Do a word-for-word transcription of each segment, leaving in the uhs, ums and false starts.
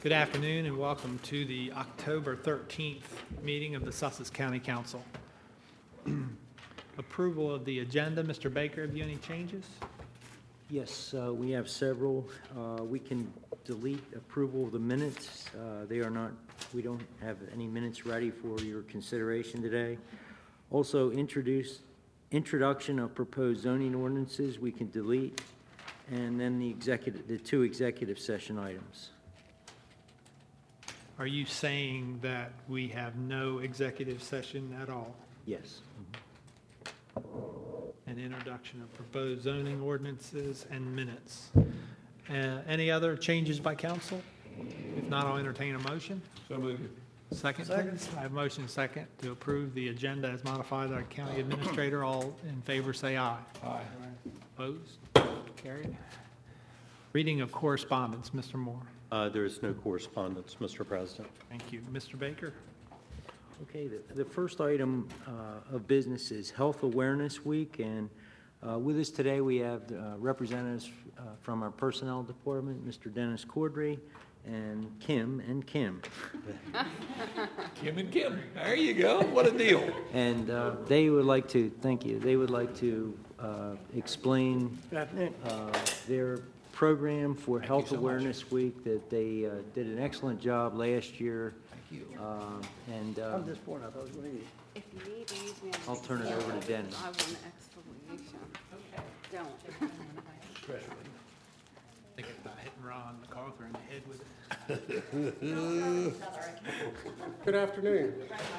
Good afternoon and welcome to the October thirteenth meeting of the Sussex County Council. Approval of the agenda. Mister Baker, have you any changes? Yes, uh, we have several. Uh, we can delete approval of the minutes. Uh, they are not, we don't have any minutes ready for your consideration today. Also, introduce introduction of proposed zoning ordinances we can delete, and then the executive, the two executive session items. Are you saying that we have no executive session at all? Yes. An introduction of proposed zoning ordinances and minutes. Uh, any other changes by council? If not, I'll entertain a motion. So moved. Second, Second. please. I have motion second to approve the agenda as modified by the county administrator. All in favor say aye. Aye. Opposed? Carried. Reading of correspondence, Mister Moore. Uh, there is no correspondence, Mister President. Thank you. Mister Baker. Okay, the, the first item uh, of business is Health Awareness Week, and uh, with us today we have uh, representatives uh, from our Personnel Department, Mister Dennis Cordray, and Kim and Kim. Kim and Kim. There you go. What a deal. And uh, they would like to, thank you, they would like to uh, explain uh, their program for Thank Health you so Awareness much. Week, that they uh, did an excellent job last year. Thank you. Um, and uh, From this point, I thought it was going to If you need to use me as an I'll turn it example, over to Dennis. I want an explanation. Okay. Don't. Thinking about hitting Ron MacArthur in the head with it. Good afternoon.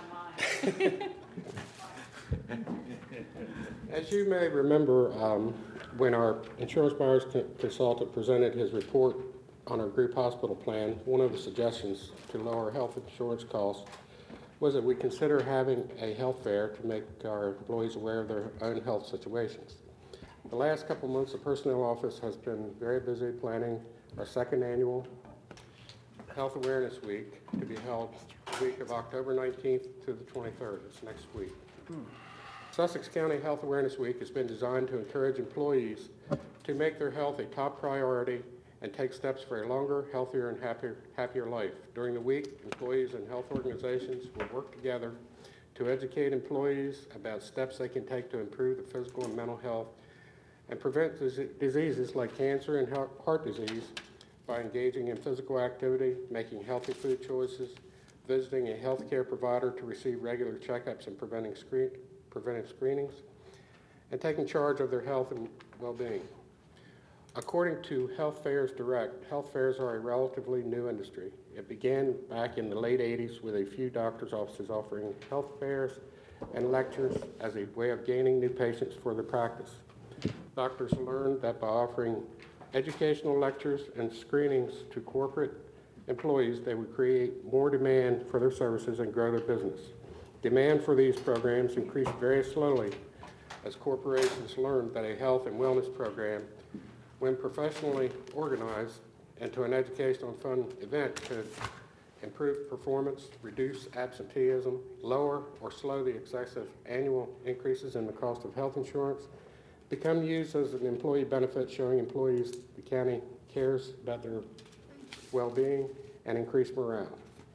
As you may remember, um, when our insurance buyers con- consultant presented his report on our group hospital plan, one of the suggestions to lower health insurance costs was that we consider having a health fair to make our employees aware of their own health situations. The last couple months, the personnel office has been very busy planning our second annual Health Awareness Week to be held the week of October nineteenth to the twenty-third. It's next week. Sussex County Health Awareness Week has been designed to encourage employees to make their health a top priority and take steps for a longer, healthier, and happier, happier life. During the week, employees and health organizations will work together to educate employees about steps they can take to improve the physical and mental health and prevent dis- diseases like cancer and heart disease by engaging in physical activity, making healthy food choices, visiting a healthcare provider to receive regular checkups and preventing screen, preventive screenings, and taking charge of their health and well-being. According to Health Fairs Direct, health fairs are a relatively new industry. It began back in the late eighties with a few doctors' offices offering health fairs and lectures as a way of gaining new patients for their practice. Doctors learned that by offering educational lectures and screenings to corporate employees, they would create more demand for their services and grow their business. Demand for these programs increased very slowly as corporations learned that a health and wellness program, when professionally organized into an educational and fun event, could improve performance, reduce absenteeism, lower or slow the excessive annual increases in the cost of health insurance, become used as an employee benefit, showing employees the county cares about their well-being and increase morale.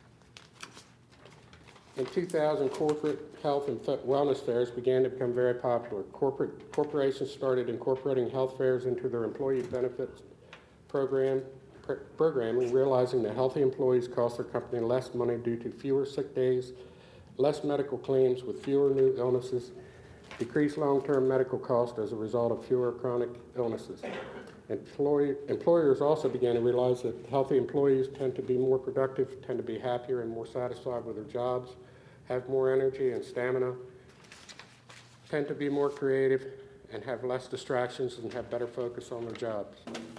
In two thousand, corporate health and wellness fairs began to become very popular. Corporate corporations started incorporating health fairs into their employee benefits program, pr- programming, realizing that healthy employees cost their company less money due to fewer sick days, less medical claims with fewer new illnesses, decreased long-term medical costs as a result of fewer chronic illnesses. Employee, employers also began to realize that healthy employees tend to be more productive, tend to be happier and more satisfied with their jobs, have more energy and stamina, tend to be more creative, and have less distractions and have better focus on their jobs.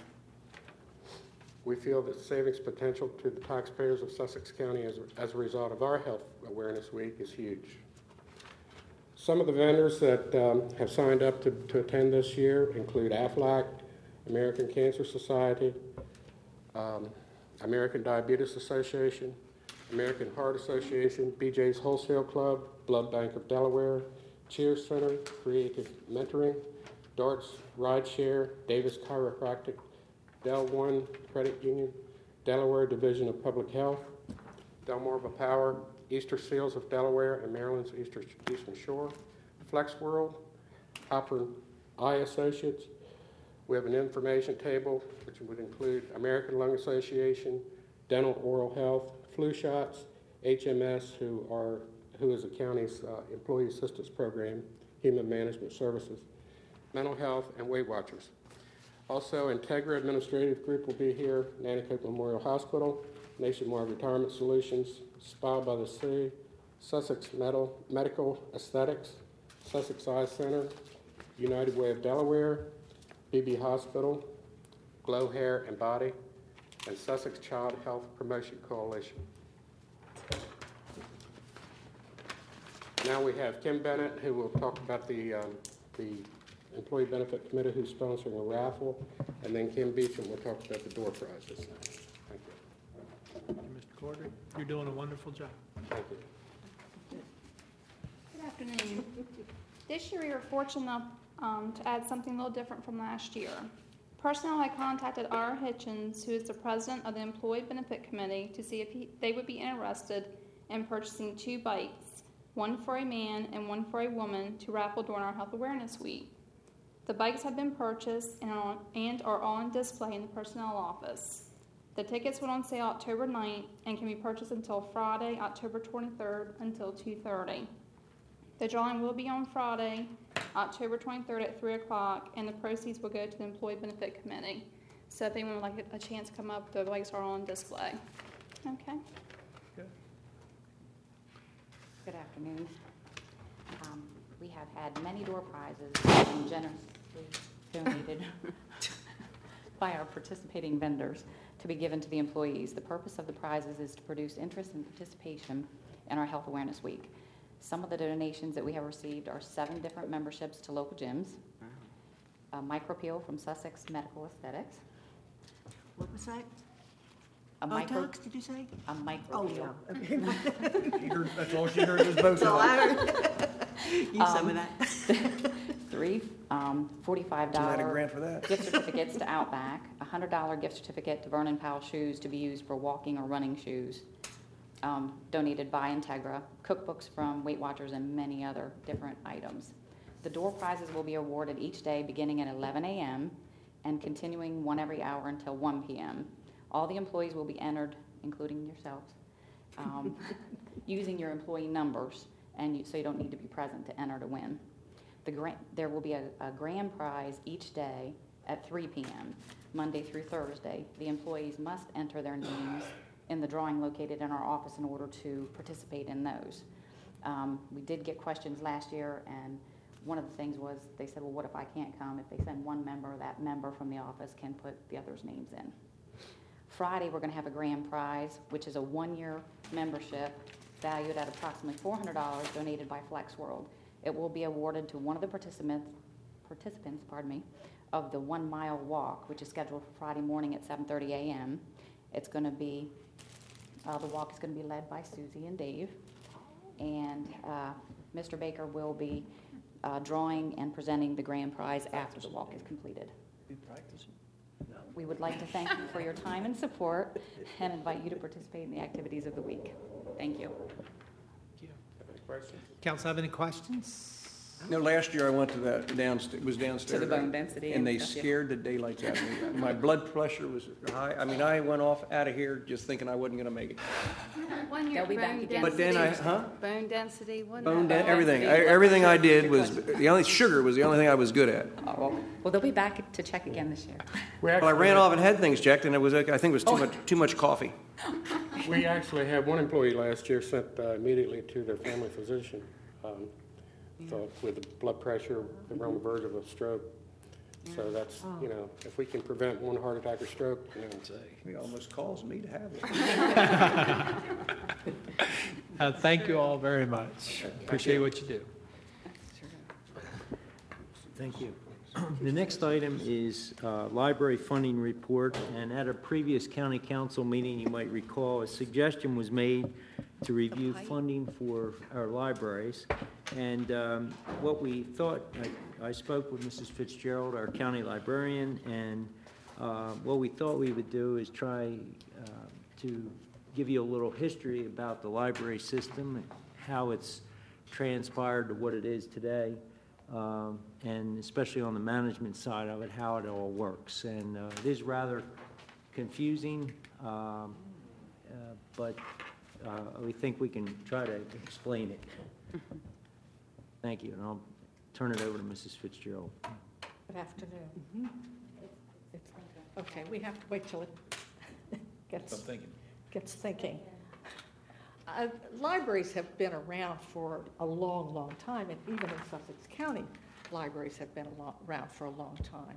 We feel that savings potential to the taxpayers of Sussex County as, as a result of our Health Awareness Week is huge. Some of the vendors that um, have signed up to, to attend this year include Aflac, American Cancer Society, um, American Diabetes Association, American Heart Association, B J's Wholesale Club, Blood Bank of Delaware, Cheers Center, Creative Mentoring, Darts Rideshare, Davis Chiropractic, Del One Credit Union, Delaware Division of Public Health, Delmarva Power, Easter Seals of Delaware and Maryland's Easter, Eastern Shore, Flex World, Hopper Eye Associates. We have an information table, which would include American Lung Association, Dental Oral Health, Flu Shots, H M S, who are who is the county's uh, Employee Assistance Program, Human Management Services, Mental Health, and Weight Watchers. Also, Integra Administrative Group will be here, Nanticoke Memorial Hospital, Nationwide Retirement Solutions, Spa by the Sea, Sussex Metal, Medical Aesthetics, Sussex Eye Center, United Way of Delaware, B B Hospital, Glow Hair and Body, and Sussex Child Health Promotion Coalition. Now we have Kim Bennett, who will talk about the, um, the Employee Benefit Committee, who's sponsoring a raffle, and then Kim Beecham will talk about the door prizes. Thank you. Mister Corder, you're doing a wonderful job. Thank you. Good afternoon. This year we were fortunate enough um, to add something a little different from last year. Personnel had contacted Ira Hitchens, who is the president of the Employee Benefit Committee, to see if he, they would be interested in purchasing two bikes, one for a man and one for a woman, to raffle during our Health Awareness Week. The bikes have been purchased and are on, and are on display in the personnel office. The tickets went on sale October ninth and can be purchased until Friday, October twenty-third, until two thirty. The drawing will be on Friday, October twenty-third at three o'clock, and the proceeds will go to the Employee Benefit Committee. So if anyone would like a chance to come up, the bikes are on display. Okay. Good afternoon. Um, we have had many door prizes and generously donated by our participating vendors to be given to the employees. The purpose of the prizes is to produce interest and participation in our Health Awareness Week. Some of the donations that we have received are seven different memberships to local gyms, a micropeel from Sussex Medical Aesthetics, What was that? a micro, Botox, did you say? a Oh, micropeel. yeah. Okay. That's all she heard was both So I heard- Use some Um, of that. Three um, forty-five dollar for that? gift certificates to Outback, a one hundred dollar gift certificate to Vernon Powell Shoes to be used for walking or running shoes, um, donated by Integra, cookbooks from Weight Watchers, and many other different items. The door prizes will be awarded each day beginning at eleven a.m. and continuing one every hour until one p.m. All the employees will be entered, including yourselves, um, using your employee numbers, and you, so you don't need to be present to enter to win. The gra- there will be a, a grand prize each day at three p.m., Monday through Thursday. The employees must enter their names in the drawing located in our office in order to participate in those. Um, we did get questions last year, and one of the things was they said, well, what if I can't come? If they send one member, that member from the office can put the others' names in. Friday, we're going to have a grand prize, which is a one-year membership valued at approximately four hundred dollars donated by Flex World. It will be awarded to one of the participants, participants, pardon me, of the one-mile walk, which is scheduled for Friday morning at seven thirty a.m. It's going to be, uh, the walk is going to be led by Susie and Dave, and uh, Mister Baker will be uh, drawing and presenting the grand prize after the walk is completed. We would like to thank you for your time and support and invite you to participate in the activities of the week. Thank you. Any questions? Council have any questions? No, last year I went to that downstairs, was downstairs. To the bone density And and they stuff, yeah. scared the daylights out of me. My blood pressure was high. I mean, I went off out of here just thinking I wasn't gonna make it. One year They'll be back bone again. But then I, density- huh? Bone density, wasn't Bone, it? down, Bone everything. I, density, blood everything I pressure, did good was, question. the only, sugar was the only thing I was good at. Oh, well, well, they'll be back to check again this year. We Well, I actually ran had- off and had things checked and it was, I think it was too Oh. much, too much coffee. We actually had one employee last year sent uh, immediately to their family physician. Um, So with the blood pressure, they were on the verge of a stroke. So that's, you know, if we can prevent one heart attack or stroke, you know. He almost caused me to have it. Uh, thank you all very much. Appreciate what you do. Thank you. The next item is uh, library funding report, and at a previous county council meeting, you might recall, a suggestion was made to review funding for our libraries. And um, what we thought, I, I spoke with Missus Fitzgerald, our county librarian, and Uh, What we thought we would do is try uh, to give you a little history about the library system and how it's transpired to what it is today, um, and especially on the management side of it, how it all works. And uh, it is rather confusing, um, uh, but uh, we think we can try to explain it. Thank you, and I'll turn it over to Missus Fitzgerald. Good afternoon. Okay, we have to wait till it I'm gets, thinking. gets thinking. Uh, Libraries have been around for a long, long time, and even in Sussex County, libraries have been a lo- around for a long time.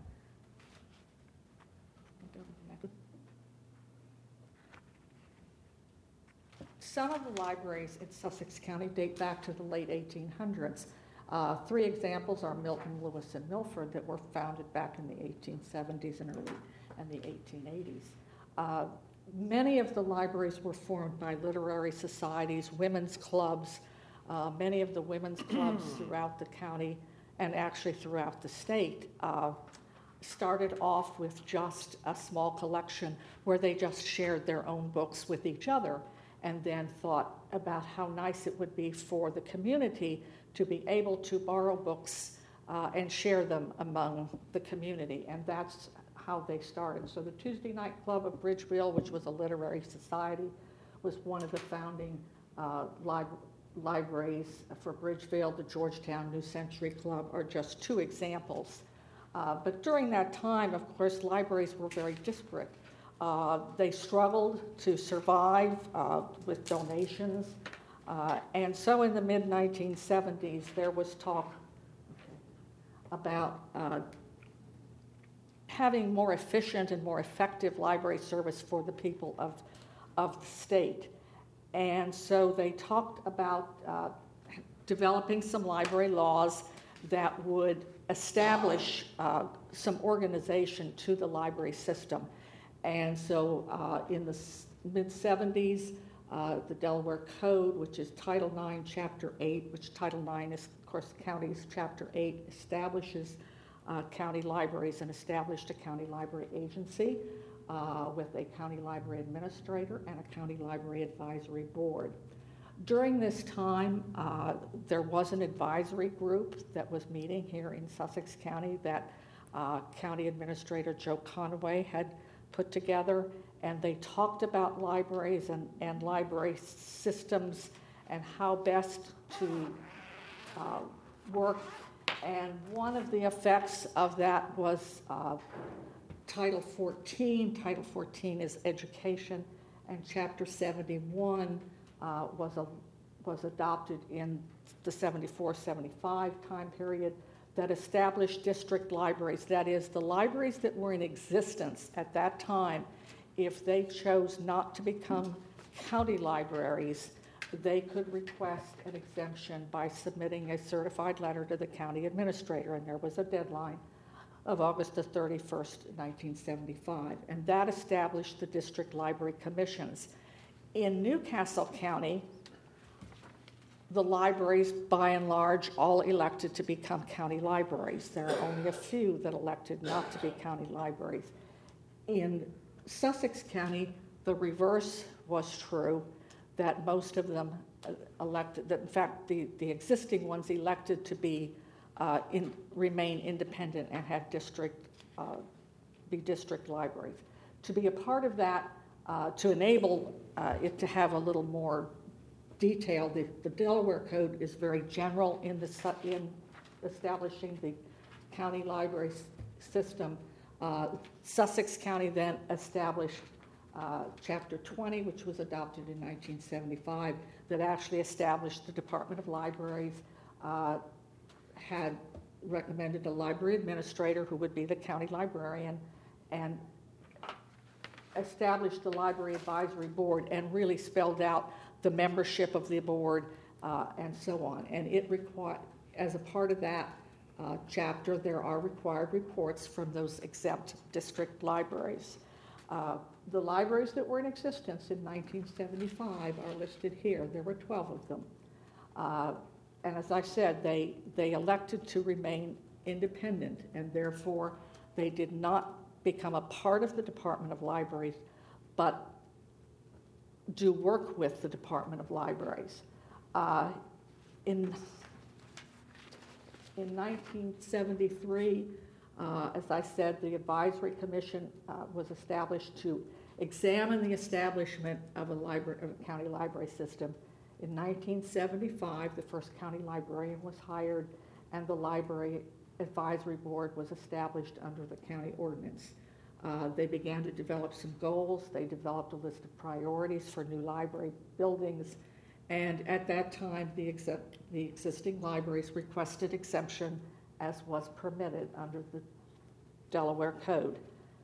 Some of the libraries in Sussex County date back to the late eighteen hundreds. Uh, three examples are Milton, Lewis, and Milford that were founded back in the eighteen seventies and early and the eighteen eighties. Uh, many of the libraries were formed by literary societies, women's clubs. Uh, many of the women's clubs throughout the county and actually throughout the state uh, started off with just a small collection where they just shared their own books with each other, and then thought about how nice it would be for the community to be able to borrow books uh, and share them among the community. And that's how they started. So the Tuesday Night Club of Bridgeville, which was a literary society, was one of the founding uh, lib- libraries for Bridgeville. The Georgetown New Century Club are just two examples. Uh, but during that time, of course, libraries were very disparate. Uh, they struggled to survive uh, with donations. Uh, and so in the mid nineteen seventies, there was talk about uh, having more efficient and more effective library service for the people of, of the state. And so they talked about uh, developing some library laws that would establish uh, some organization to the library system. And so uh, in the mid seventies, uh, the Delaware Code, which is Title nine, Chapter eight, which Title nine is, of course, county's Chapter eight, establishes uh, county libraries and established a county library agency uh, with a county library administrator and a county library advisory board. During this time, uh, there was an advisory group that was meeting here in Sussex County that uh, County Administrator Joe Conaway had put together, and they talked about libraries and, and library systems and how best to uh, work. And one of the effects of that was uh, Title fourteen. Title fourteen is education, and Chapter seventy-one uh, was, a, was adopted in the seventy-four seventy-five time period that established district libraries. That is, the libraries that were in existence at that time, if they chose not to become county libraries, they could request an exemption by submitting a certified letter to the county administrator, and there was a deadline of August the thirty-first, nineteen seventy-five, and that established the district library commissions. In Newcastle County, the libraries, by and large, all elected to become county libraries. There are only a few that elected not to be county libraries. In Sussex County, the reverse was true, that most of them elected, that in fact the, the existing ones elected to be uh, in, remain independent and have district, uh, be district libraries. To be a part of that, uh, to enable uh, it to have a little more detail, the, the Delaware Code is very general in, the, in establishing the county library s- system. Uh, Sussex County then established uh, Chapter twenty, which was adopted in nineteen seventy-five, that actually established the Department of Libraries, uh, had recommended a library administrator who would be the county librarian, and established the Library Advisory Board and really spelled out the membership of the board uh, and so on. And it required, as a part of that uh, chapter, there are required reports from those exempt district libraries. Uh, the libraries that were in existence in nineteen seventy-five are listed here. There were twelve of them. Uh, and as I said, they, they elected to remain independent, and therefore they did not become a part of the Department of Libraries, but do work with the Department of Libraries. Uh, in, in nineteen seventy-three, uh, as I said, the Advisory Commission uh, was established to examine the establishment of a, library, of a county library system. In nineteen seventy-five, the first county librarian was hired, and the Library Advisory Board was established under the county ordinance. Uh, they began to develop some goals. They developed a list of priorities for new library buildings, and at that time, the, exe- the existing libraries requested exemption as was permitted under the Delaware Code.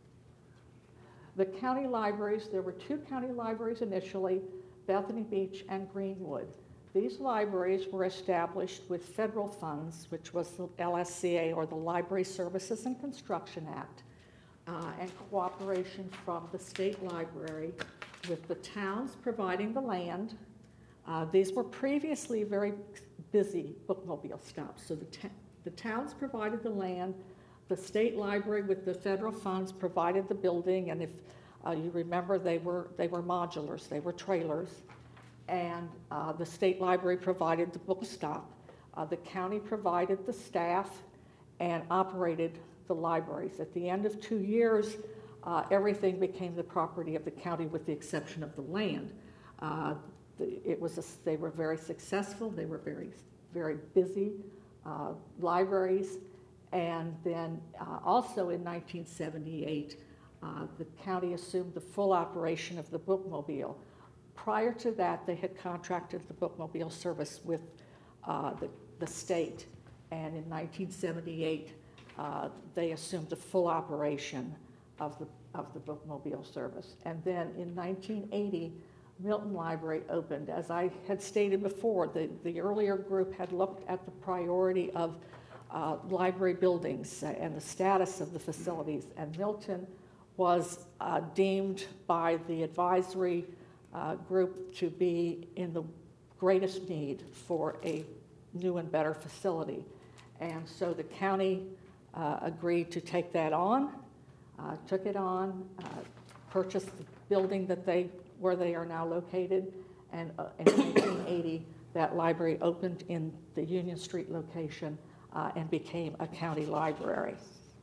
The county libraries, there were two county libraries initially, Bethany Beach and Greenwood. These libraries were established with federal funds, which was the L S C A, or the Library Services and Construction Act, uh, and cooperation from the state library, with the towns providing the land. Uh, these were previously very busy bookmobile stops. So the, ta- the towns provided the land, the state library with the federal funds provided the building, and if uh, you remember, they were, they were modulars, they were trailers, and uh, the state library provided the book stop. Uh, the county provided the staff and operated the libraries. At the end of two years, uh, everything became the property of the county with the exception of the land. Uh, the, it was a, they were very successful. They were very, very busy uh, libraries. And then uh, also in nineteen seventy-eight, uh, the county assumed the full operation of the bookmobile. Prior to that, they had contracted the bookmobile service with uh, the, the state. And in nineteen seventy-eight, uh, they assumed the full operation of the, of the bookmobile service. And then in nineteen eighty, Milton Library opened. As I had stated before, the, the earlier group had looked at the priority of uh, library buildings and the status of the facilities, and Milton was uh, deemed by the advisory uh, group to be in the greatest need for a new and better facility. And so the county uh, agreed to take that on, uh, took it on, uh, purchased the building that they where they are now located, and uh, in nineteen eighty, that library opened in the Union Street location uh, and became a county library.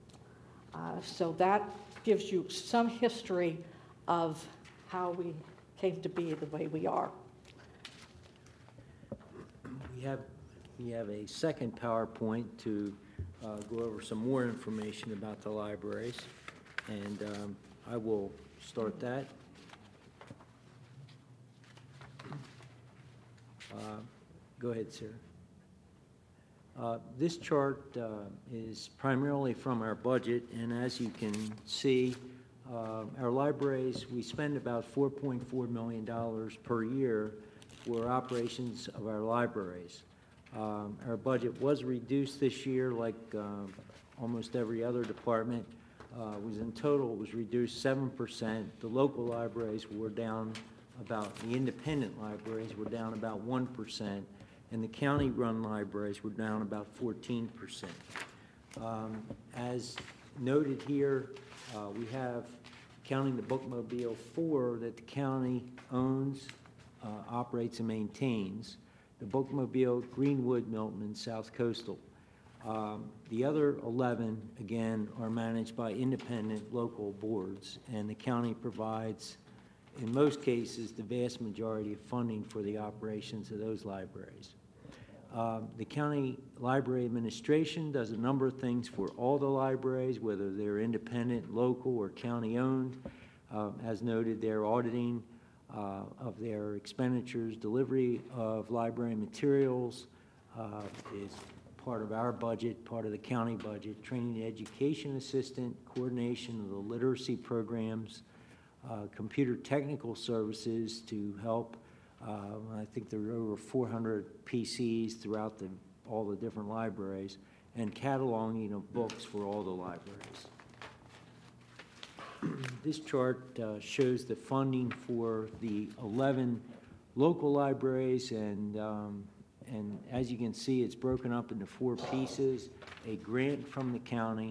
Uh, so that gives you some history of how we came to be the way we are. We have, we have a second PowerPoint to uh, go over some more information about the libraries, and um, I will start that. Uh, go ahead, Sarah. Uh, this chart uh, is primarily from our budget, and as you can see, uh, our libraries, we spend about four point four million dollars per year for operations of our libraries. Um, our budget was reduced this year, like uh, almost every other department. Uh, was in total was reduced seven percent. The local libraries were down about, the independent libraries were down about one percent, and the county-run libraries were down about fourteen percent. Um, as noted here, uh, we have, counting the bookmobile, four that the county owns, uh, operates, and maintains. The bookmobile, Greenwood, Milton, and South Coastal. Um, the other eleven, again, are managed by independent local boards, and the county provides, in most cases, the vast majority of funding for the operations of those libraries. Uh, the county library administration does a number of things for all the libraries, whether they're independent, local, or county-owned. Uh, as noted, they're auditing uh, of their expenditures, delivery of library materials uh, is part of our budget, part of the county budget, training the education assistant, coordination of the literacy programs, Uh, computer technical services to help. Uh, I think there are over four hundred P Cs throughout the, all the different libraries, and cataloging of books for all the libraries. This chart uh, shows the funding for the eleven local libraries, and um, and as you can see, it's broken up into four pieces: a grant from the county,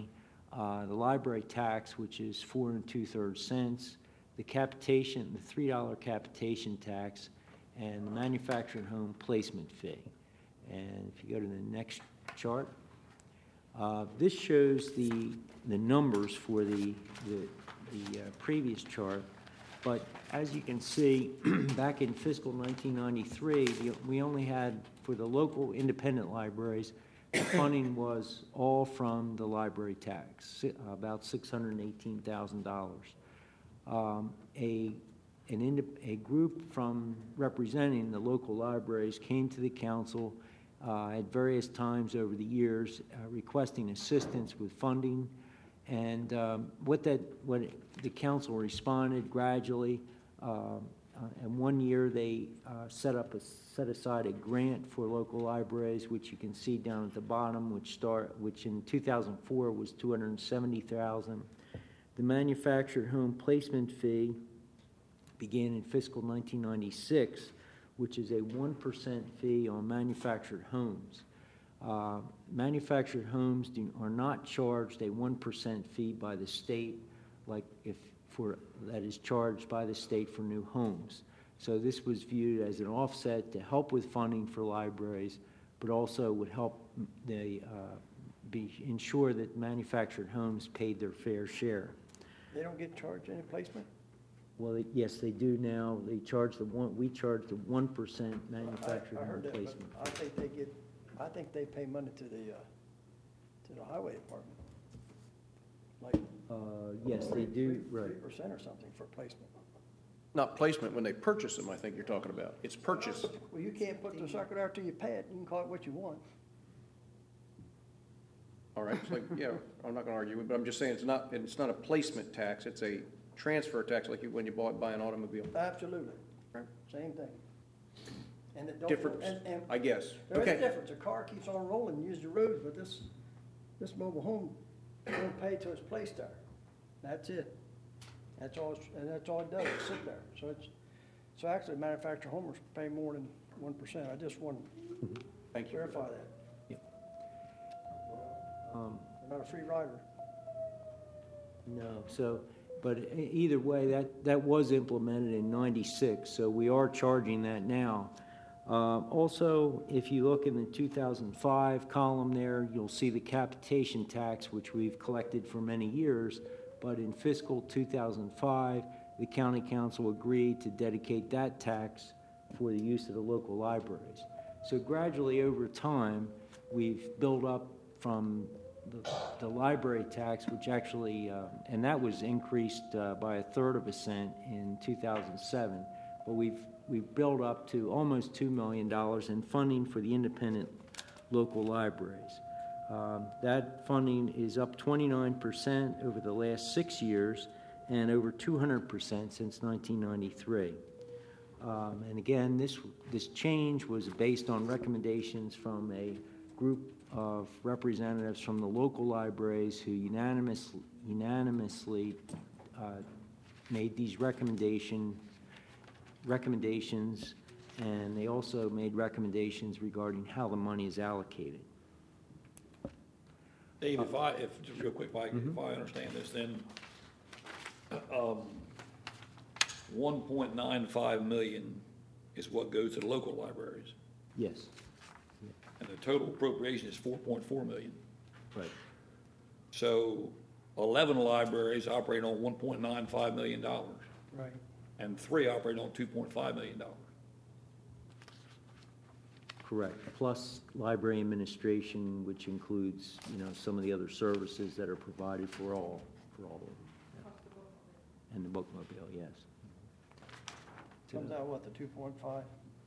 uh, the library tax, which is four and two-thirds cents, the capitation, the three dollar capitation tax, and the manufactured home placement fee. And if you go to the next chart, uh, this shows the the numbers for the the, the uh, previous chart. But as you can see, back in fiscal nineteen ninety-three, the, we only had, for the local independent libraries, the funding was all from the library tax, si- about six hundred eighteen thousand dollars. Um, a, an indi- a group from representing the local libraries came to the council uh, at various times over the years uh, requesting assistance with funding. And um, what that, what the council responded gradually, uh, uh, and one year they uh, set up a, set aside a grant for local libraries, which you can see down at the bottom, which start, which in two thousand four was two hundred seventy thousand. The manufactured home placement fee began in fiscal nineteen ninety-six, which is a one percent fee on manufactured homes. Uh, manufactured homes do, are not charged a one percent fee by the state, like if for that is charged by the state for new homes. So this was viewed as an offset to help with funding for libraries, but also would help the uh, be ensure that manufactured homes paid their fair share. They don't get charged any placement? Well, they, yes, they do now. They charge the one. We charge the one percent manufactured I- I home heard that, but placement. I think they get, I think they pay money to the, uh, to the highway department. Like Uh, yes, they do. Right. three percent or something for placement. Not placement when they purchase them, I think you're talking about. It's purchase. Well, you can't put the sucker out till you pay it. You can call it what you want. All right, it's like, yeah, I'm not gonna argue, but I'm just saying it's not, it's not a placement tax, it's a transfer tax, like you, when you bought, buy an automobile. Absolutely. Right. Same thing. And it don't. Difference, and- and I guess. There is a Okay. difference. A car keeps on rolling, use the roads, but this, this mobile home don't pay till it's placed there. That's it. That's all, it's- and that's all it does, is sit there. So it's, so actually manufactured homers pay more than one percent. I just want to Thank you. verify that. Um, They're not a free rider. No, so, but e- either way, that, that was implemented in ninety-six, so we are charging that now. Uh, Also, if you look in the two thousand five column there, you'll see the capitation tax, which we've collected for many years, but in fiscal two thousand five, the county council agreed to dedicate that tax for the use of the local libraries. So gradually over time, we've built up from the, the library tax, which actually, uh, and that was increased uh, by a third of a cent in two thousand seven, but we've we've built up to almost two million dollars in funding for the independent local libraries. Um, that funding is up twenty-nine percent over the last six years and over two hundred percent since nineteen ninety-three. Um, and again, this this change was based on recommendations from a group of representatives from the local libraries who unanimous, unanimously uh, made these recommendation, recommendations, and they also made recommendations regarding how the money is allocated. Dave, if I, if, just real quick, if I, if I understand this, then, um, one point nine five million is what goes to the local libraries, Yes, and the total appropriation is four point four million. right. So eleven libraries operate on one point nine five million dollars, Right. and three operate on two point five million dollars. Correct, plus library administration, which includes, you know, some of the other services that are provided for all, for all of them. Yeah. And the bookmobile, yes. Comes out what, the two point five?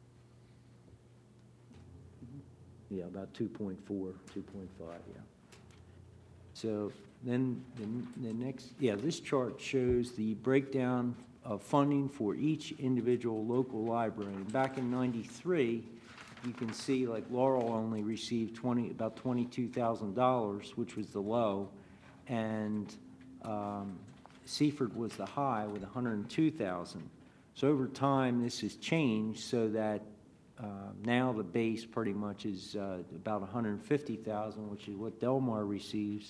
Yeah, about two point four, two point five, yeah. So then the, the next, yeah, this chart shows the breakdown of funding for each individual local library. And back in ninety-three, you can see like Laurel only received twenty, about twenty-two thousand dollars, which was the low, and um, Seaford was the high with one hundred two thousand. So over time, this has changed so that uh, now the base pretty much is uh, about one hundred fifty thousand, which is what Delmar receives,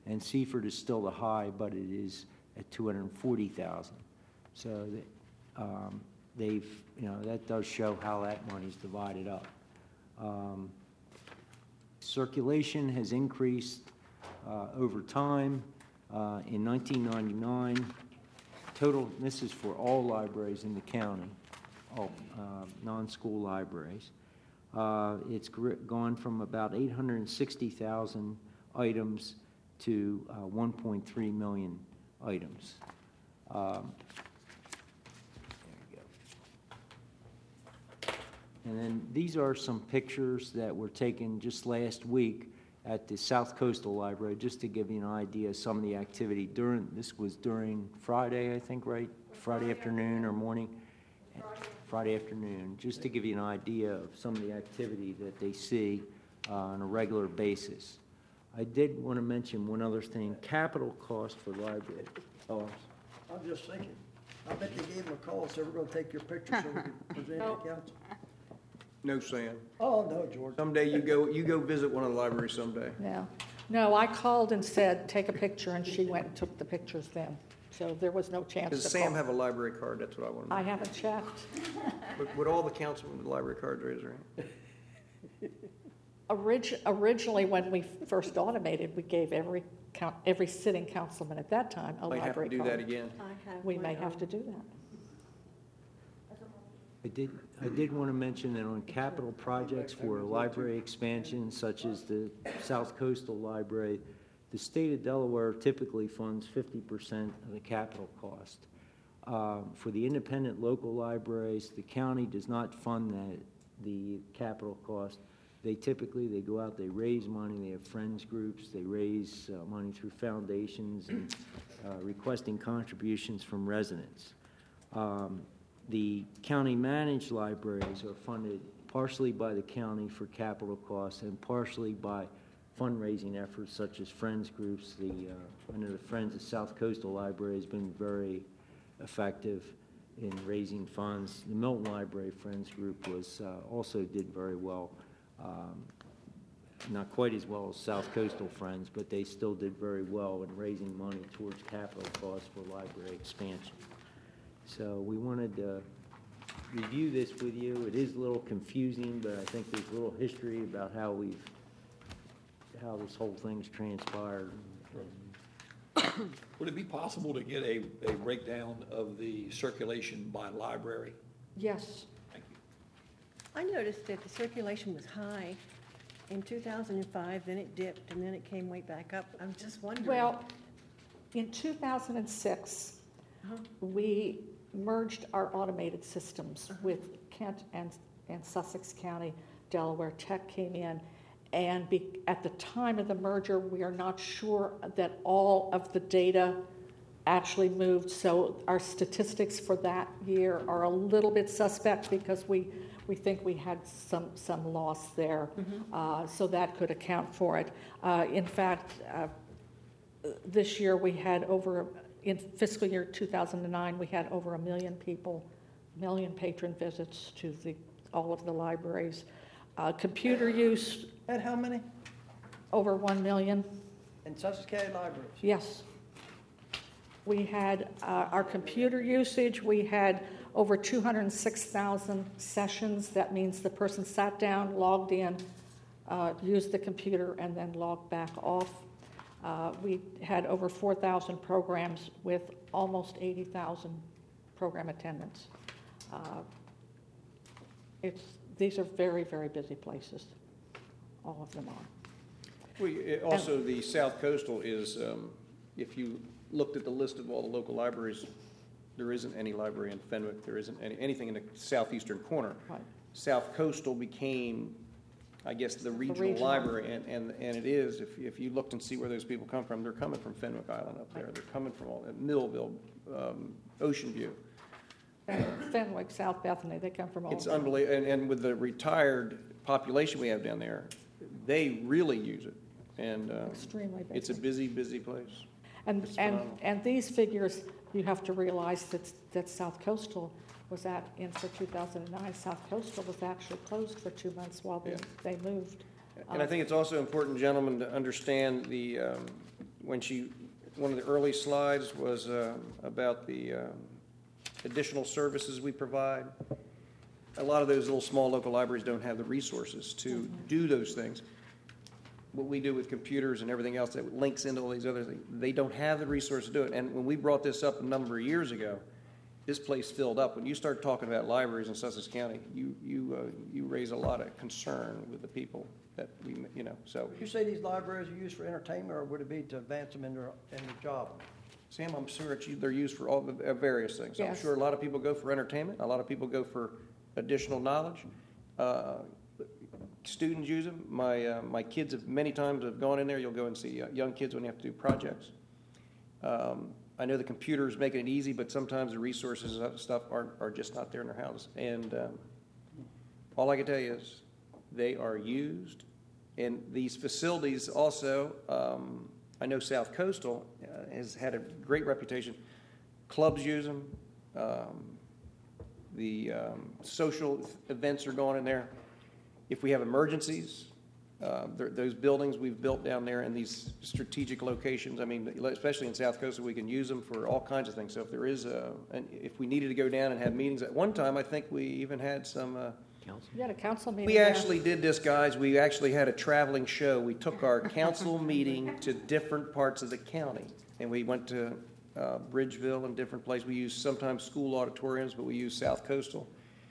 and Seaford is still the high, but it is at two hundred forty thousand. So the- um, they've, you know, that does show how that money's divided up. Um, Circulation has increased uh, over time. Uh, In nineteen ninety-nine, total, this is for all libraries in the county, all uh, non-school libraries. Uh, It's gr- gone from about eight hundred sixty thousand items to uh, one point three million items. Um, There you go. And then these are some pictures that were taken just last week at the South Coastal Library, just to give you an idea of some of the activity during, this was during Friday, I think, right? Friday afternoon or morning? Friday afternoon, just to give you an idea of some of the activity that they see uh, on a regular basis. I did want to mention one other thing, capital cost for library. Oh, I'm just thinking, I bet they gave them a call, so we're gonna take your picture so we can present it to council. No, Sam. Oh, no, George. Someday you go, you go visit one of the libraries someday. Yeah. No, I called and said, take a picture, and she went and took the pictures then. So there was no chance to Does call. Sam have a library card? That's what I want to I know. haven't checked. Would, would all the councilmen with library cards raise their hand? Orig- Originally, when we first automated, we gave every count, every sitting councilman at that time a Might have to library do card. that again. I have We one may have on- to do that. I did, I did want to mention that on capital projects for library expansion, such as the South Coastal Library, the state of Delaware typically funds fifty percent of the capital cost. Um, For the independent local libraries, the county does not fund that, the capital cost. They typically, they go out, they raise money, they have friends groups, they raise uh, money through foundations and uh, requesting contributions from residents. Um, The county-managed libraries are funded partially by the county for capital costs and partially by fundraising efforts such as Friends groups. The, uh, I know the Friends of South Coastal Library has been very effective in raising funds. The Milton Library Friends Group was, uh, also did very well. Um, Not quite as well as South Coastal Friends, but they still did very well in raising money towards capital costs for library expansion. So we wanted to review this with you. It is a little confusing, but I think there's a little history about how we've, how this whole thing's transpired. Would it be possible to get a, a breakdown of the circulation by library? Yes. Thank you. I noticed that the circulation was high in two thousand five, then it dipped, and then it came way back up. I was just wondering. Well, in two thousand six, Uh-huh. we merged our automated systems with Kent and, and Sussex County. Delaware Tech came in, and be, at the time of the merger, we are not sure that all of the data actually moved. So our statistics for that year are a little bit suspect because we, we think we had some, some loss there. Mm-hmm. Uh, so that could account for it. Uh, in fact, uh, this year we had over, in fiscal year two thousand nine, we had over a million people, million patron visits to the, all of the libraries. Uh, computer use, And how many? over one million. In Sussex County Libraries? Yes. We had uh, our computer usage, we had over two hundred six thousand sessions. That means the person sat down, logged in, uh, used the computer, and then logged back off. Uh, we had over four thousand programs with almost eighty thousand program attendance. Uh, it's, these are very, very busy places. All of them are. Well, it- also, the South Coastal is, um, if you looked at the list of all the local libraries, there isn't any library in Fenwick, there isn't any, anything in the southeastern corner. Right. South Coastal became, I guess, the regional regional. library, and, and, and it is, if, if you looked and see where those people come from, they're coming from Fenwick Island up there, they're coming from all, Millville, um, Ocean View. Fenwick, South Bethany, they come from all It's over. unbelievable, and, and with the retired population we have down there, they really use it, and, uh, Extremely busy. it's a busy, busy place. And, It's and, phenomenal. and these figures, you have to realize that, that South Coastal was at, in for two thousand nine, South Coastal was actually closed for two months while they, Yeah. they moved. And I think it's also important, gentlemen, to understand the, um, when she, one of the early slides was um, about the um, additional services we provide. A lot of those little small local libraries don't have the resources to do those things. What we do with computers and everything else that links into all these other things, they don't have the resources to do it. And when we brought this up a number of years ago, this place filled up. When you start talking about libraries in Sussex County, you you uh, you raise a lot of concern with the people that we, you know, so. You say these libraries are used for entertainment, or would it be to advance them in their, in their job? Sam, I'm sure it's, they're used for all the uh, various things. I'm Yes. sure a lot of people go for entertainment. A lot of people go for additional knowledge. Uh, students use them. My uh, my kids have many times have gone in there. You'll go and see uh, young kids when they have to do projects. Um, I know the computers making it easy, but sometimes the resources and stuff are are just not there in their houses. And um, all I can tell you is they are used. And these facilities also, um, I know South Coastal uh, has had a great reputation. Clubs use them. Um, the um, social events are going in there. If we have emergencies, uh, there, those buildings we've built down there in these strategic locations, I mean, especially in South Coastal, we can use them for all kinds of things. So if there is a, and if we needed to go down and have meetings, at one time I think we even had some. Uh, You had a council meeting. We there. actually did this, guys. We actually had a traveling show. We took our council meeting to different parts of the county, and we went to uh, Bridgeville and different places. We used sometimes school auditoriums, but we used South Coastal,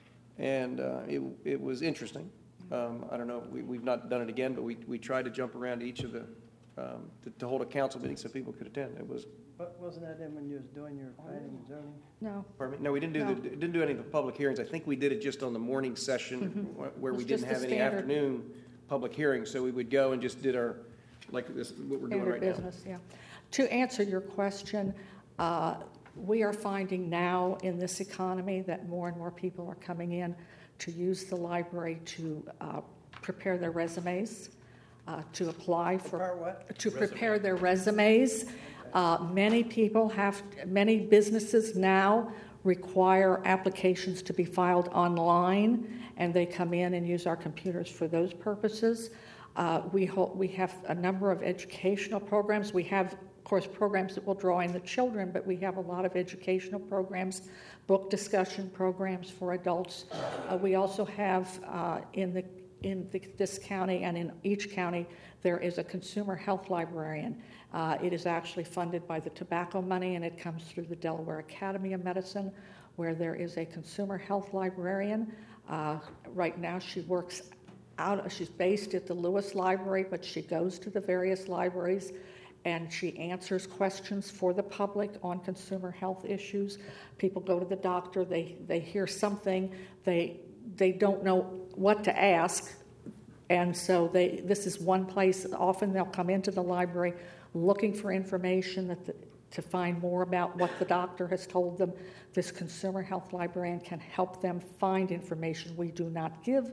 and uh, it it was interesting. Um, I don't know. We, we've not done it again, but we we tried to jump around to each of the um, to, to hold a council meeting so people could attend. It was. But wasn't that then when you was doing your planning and zoning? No. Pardon me? No, we didn't do No. the, didn't do any of the public hearings. I think we did it just on the morning session Mhm. wh- where It we was didn't just the have any standard- afternoon public hearings. So we would go and just did our, like this, what we're doing Standard right now. business, yeah. To answer your question, uh, we are finding now in this economy that more and more people are coming in to use the library to uh, prepare their resumes, uh, to apply for. Prepare what? To prepare their resumes. Uh, many people have, many businesses now require applications to be filed online, and they come in and use our computers for those purposes. Uh, we, ho- we have a number of educational programs. We have, of course, programs that will draw in the children, but we have a lot of educational programs, book discussion programs for adults. Uh, we also have uh, in the in the, this county and in each county, there is a consumer health librarian. Uh, it is actually funded by the tobacco money, and it comes through the Delaware Academy of Medicine, where there is a consumer health librarian. Uh, right now, she works out, she's based at the Lewis Library, but she goes to the various libraries, and she answers questions for the public on consumer health issues. People go to the doctor, they, they hear something, they they don't know what to ask, and so they this is one place. Often they'll come into the library looking for information that the, to find more about what the doctor has told them. This consumer health librarian can help them find information. We do not give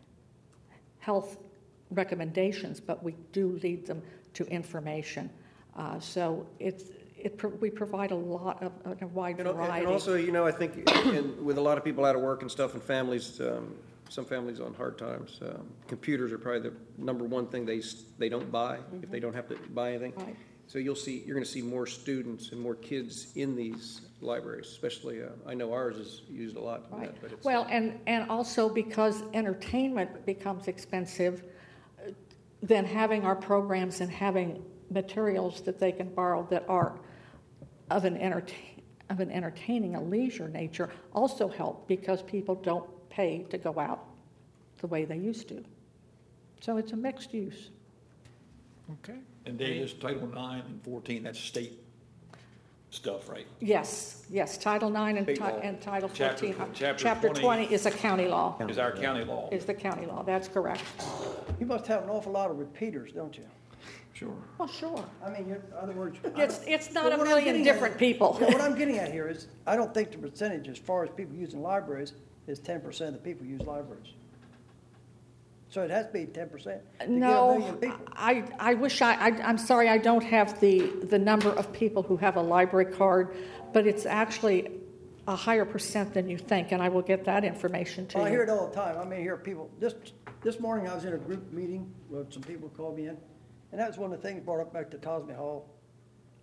health recommendations, but we do lead them to information. Uh, so it's It, we provide a lot of a wide And, variety. and also, you know, I think in, with a lot of people out of work and stuff and families, um, some families on hard times, um, computers are probably the number one thing they they don't buy mm-hmm. if they don't have to buy anything. Right. So you'll see, you're going to see more students and more kids in these libraries, especially, uh, I know ours is used a lot. For Right. that, but it's, Well, and, and also because entertainment becomes expensive, uh, then having our programs and having materials that they can borrow that are of an entertain, of an entertaining, a leisure nature also help, because people don't pay to go out the way they used to. So it's a mixed use. Okay. And Dave, this Title nine and fourteen, that's state stuff, right? Yes, yes, Title nine and, State ti- law. and Title Chapter- fourteen. chapter twenty twenty is a county law, Is our county law. is the county law, that's correct. You must have an awful lot of repeaters, don't you? Sure. Well, sure. I mean, you're- in other words. I It's, don't- it's not Well, a what I'm million getting at- different people. Yeah, what I'm getting at here is, I don't think the percentage as far as people using libraries is ten percent of the people use libraries. So it has to be ten percent to get a No, million people. I, I wish I, I, I'm sorry, I don't have the, the number of people who have a library card, but it's actually a higher percent than you think, and I will get that information to Well, I hear you. it all the time. I mean, I hear people, this, this morning I was in a group meeting where some people called me in, and that was one of the things brought up back to Tosme Hall.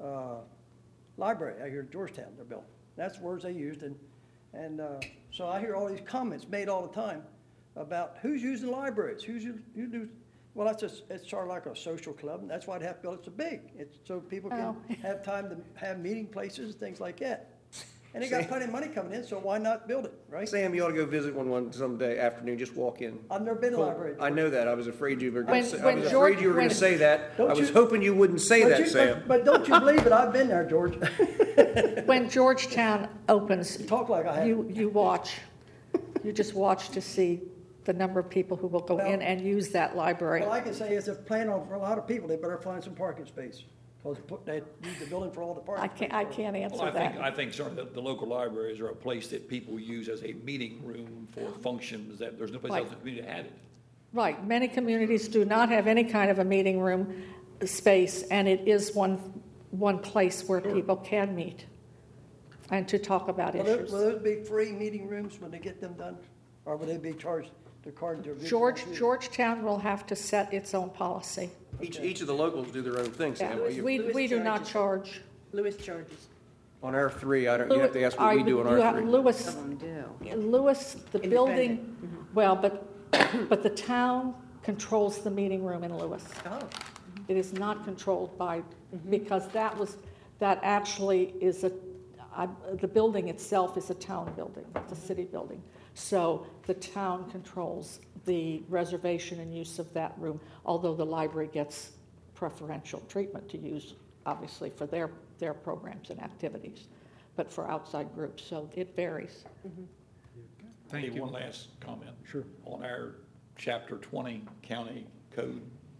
uh, library out here in Georgetown they're building. That's the words they used, and, and uh, so I hear all these comments made all the time about who's using libraries, who's, u- who do, well, that's just, it's sort of like a social club, and that's why they have to build it so big. It's so people can Oh. have time to have meeting places, things like that. And they got plenty of money coming in, so why not build it, right? Sam, you ought to go visit one one someday afternoon, just walk in. I've never been to the library. I know that, I was afraid you were When- gonna say, I when was George- afraid you were gonna when- say that. Don't I was you- hoping you wouldn't say But that, you- Sam. But, but don't you believe it? I've been there, George. When Georgetown opens, Talk like I have. you, you watch, you just watch to see the number of people who will go in Well- and use that library. All I can say is if plan on for a lot of people, they better find some parking space. Because they use the building for all the parking. I can't, I can't Well, answer I think, I that. think certainly the, the local libraries are a place that people use as a meeting room for functions that there's no place Right. else in the community that had it. Right, many communities do not have any kind of a meeting room space, and it is one, one place where people can meet and to talk about Will those, issues. will those be free meeting rooms when they get them done? Or will they be charged according to? original George, fee? Georgetown will have to set its own policy. Each, each of the locals do their own thing, Yeah, Sam. You- We, Louis we do not charges. charge. Lewis charges. On R three, I don't, you have to ask what Louis- we do on you have- R three. Lewis, Some do. Lewis, the building, Independent. well, but, but the town controls the meeting room in Lewis. Oh, It is not controlled by, because that was, that actually is a, I- the building itself is a town building, it's a city building. So the town controls the reservation and use of that room, although the library gets preferential treatment to use, obviously, for their, their programs and activities, but for outside groups, so it varies. Thank Hey, you. one last comment. Sure. On our chapter twenty county code,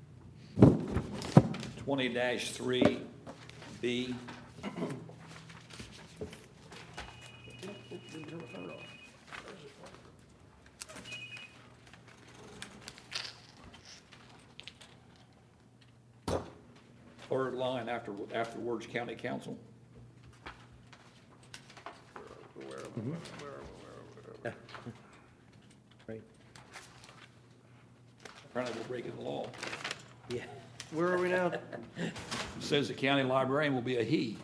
twenty dash three B. Third line after, after the words county council. Right. Apparently we're breaking the law. Yeah. Where are we now? It says the county librarian will be a he.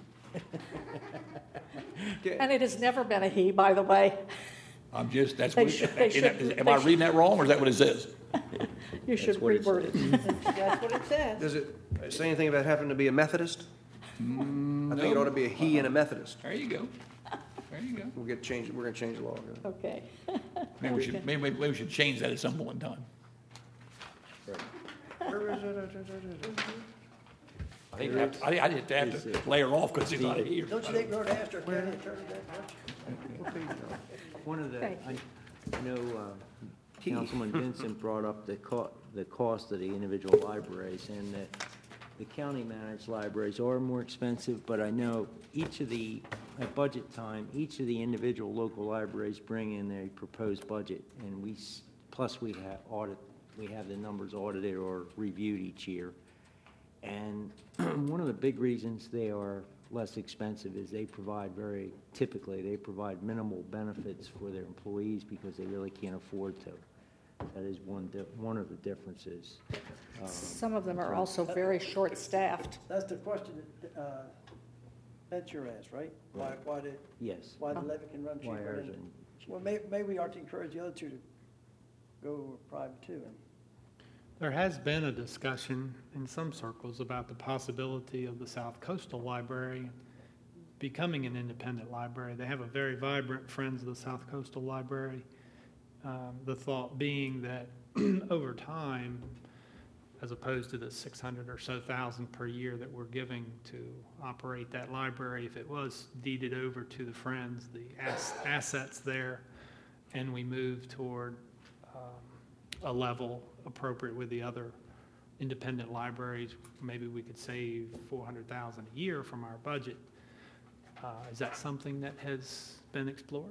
And it has never been a he, by the way. I'm just, that's They what, should- they it- should- am I they reading that wrong, or is that what it says? You should what it reword it. That's what it says. Does it say anything about having to be a Methodist? I think it ought to be a he and a Methodist. There you go. There you go. We'll get changed, we're gonna change the law. Okay. Maybe we should, maybe, maybe we should change that at some point in time. I think I have to- I, I didn't have to lay her off because he's not here. Don't you think we ought to ask our county attorney that much? One of the, Thank I I know uh, Councilman Vincent brought up the co, the cost of the individual libraries, and that the county-managed libraries are more expensive, but I know each of the, at budget time, each of the individual local libraries bring in their proposed budget, and we, s- plus we have audit, we have the numbers audited or reviewed each year. And one of the big reasons they are less expensive is they provide very, typically, they provide minimal benefits for their employees because they really can't afford to. That is one, di- one of the differences. Um, Some of them are also very short-staffed. That's the question that, uh, Venture asked, right? Why, why did, Yes. why the levy can run Why cheaper ours than, and- well, may, maybe we ought to encourage the other two to go private too. There has been a discussion in some circles about the possibility of the South Coastal Library becoming an independent library. They have a very vibrant Friends of the South Coastal Library. Um, the thought being that over time, as opposed to the six hundred or so thousand per year that we're giving to operate that library, if it was deeded over to the Friends, the ass- assets there, and we move toward um, a level appropriate with the other independent libraries, maybe we could save four hundred thousand dollars a year from our budget. Uh, Is that something that has been explored?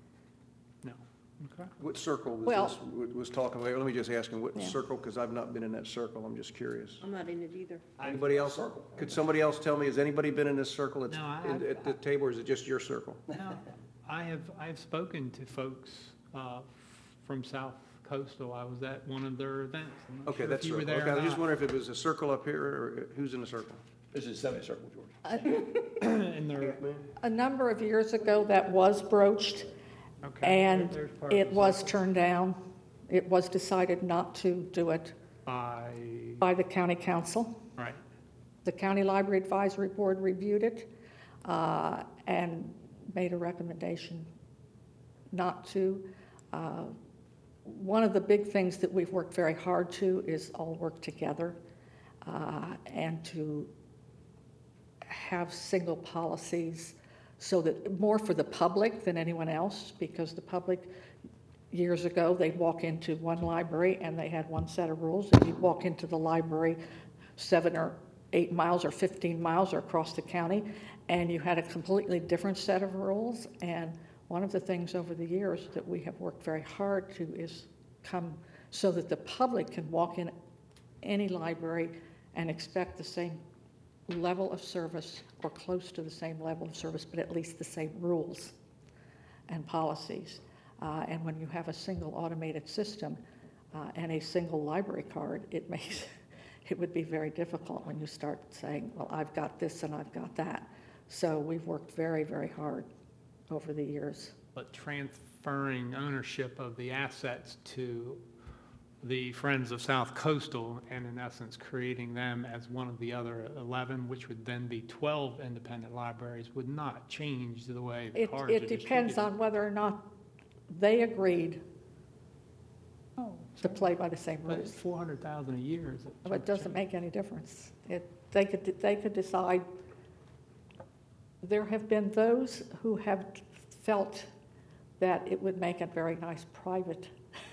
No. Okay. What circle was Well- this, wa- was talking about? Let me just ask him, what Yeah. circle, because I've not been in that circle, I'm just curious. I'm not in it either. Anybody else? Could somebody else tell me, has anybody been in this circle that's No, I- in- at the table, or is it just your circle? No, I have, I have spoken to folks uh, from South Coastal. I was at one of their events. I'm not Okay, sure if that's you were circle. there Okay, or I was just not. wondering if it was a circle up here, or who's in the circle? This is seventy circle, George. And they're, A number of years ago, that was broached, okay. and there's part of it the was cycle. turned down. It was decided not to do it By, by the county council. right. The County Library Advisory Board reviewed it uh, and made a recommendation not to. Uh, One of the big things that we've worked very hard to is all work together uh, and to have single policies so that more for the public than anyone else, because the public, years ago, they'd walk into one library and they had one set of rules, and you'd walk into the library seven or eight miles or fifteen miles or across the county, and you had a completely different set of rules. And one of the things over the years that we have worked very hard to is come so that the public can walk in any library and expect the same level of service or close to the same level of service, but at least the same rules and policies. Uh, and when you have a single automated system uh, and a single library card, it makes it would be very difficult when you start saying, well, I've got this and I've got that. So we've worked very, very hard over the years. But transferring ownership of the assets to the Friends of South Coastal, and in essence creating them as one of the other eleven, which would then be twelve independent libraries, would not change the way the It, cards it are depends distributed. on whether or not they agreed Oh, to play by the same but it's rules. four hundred thousand a year. Is it? But it doesn't make any difference. It, they could, they could decide. There have been those who have felt that it would make a very nice private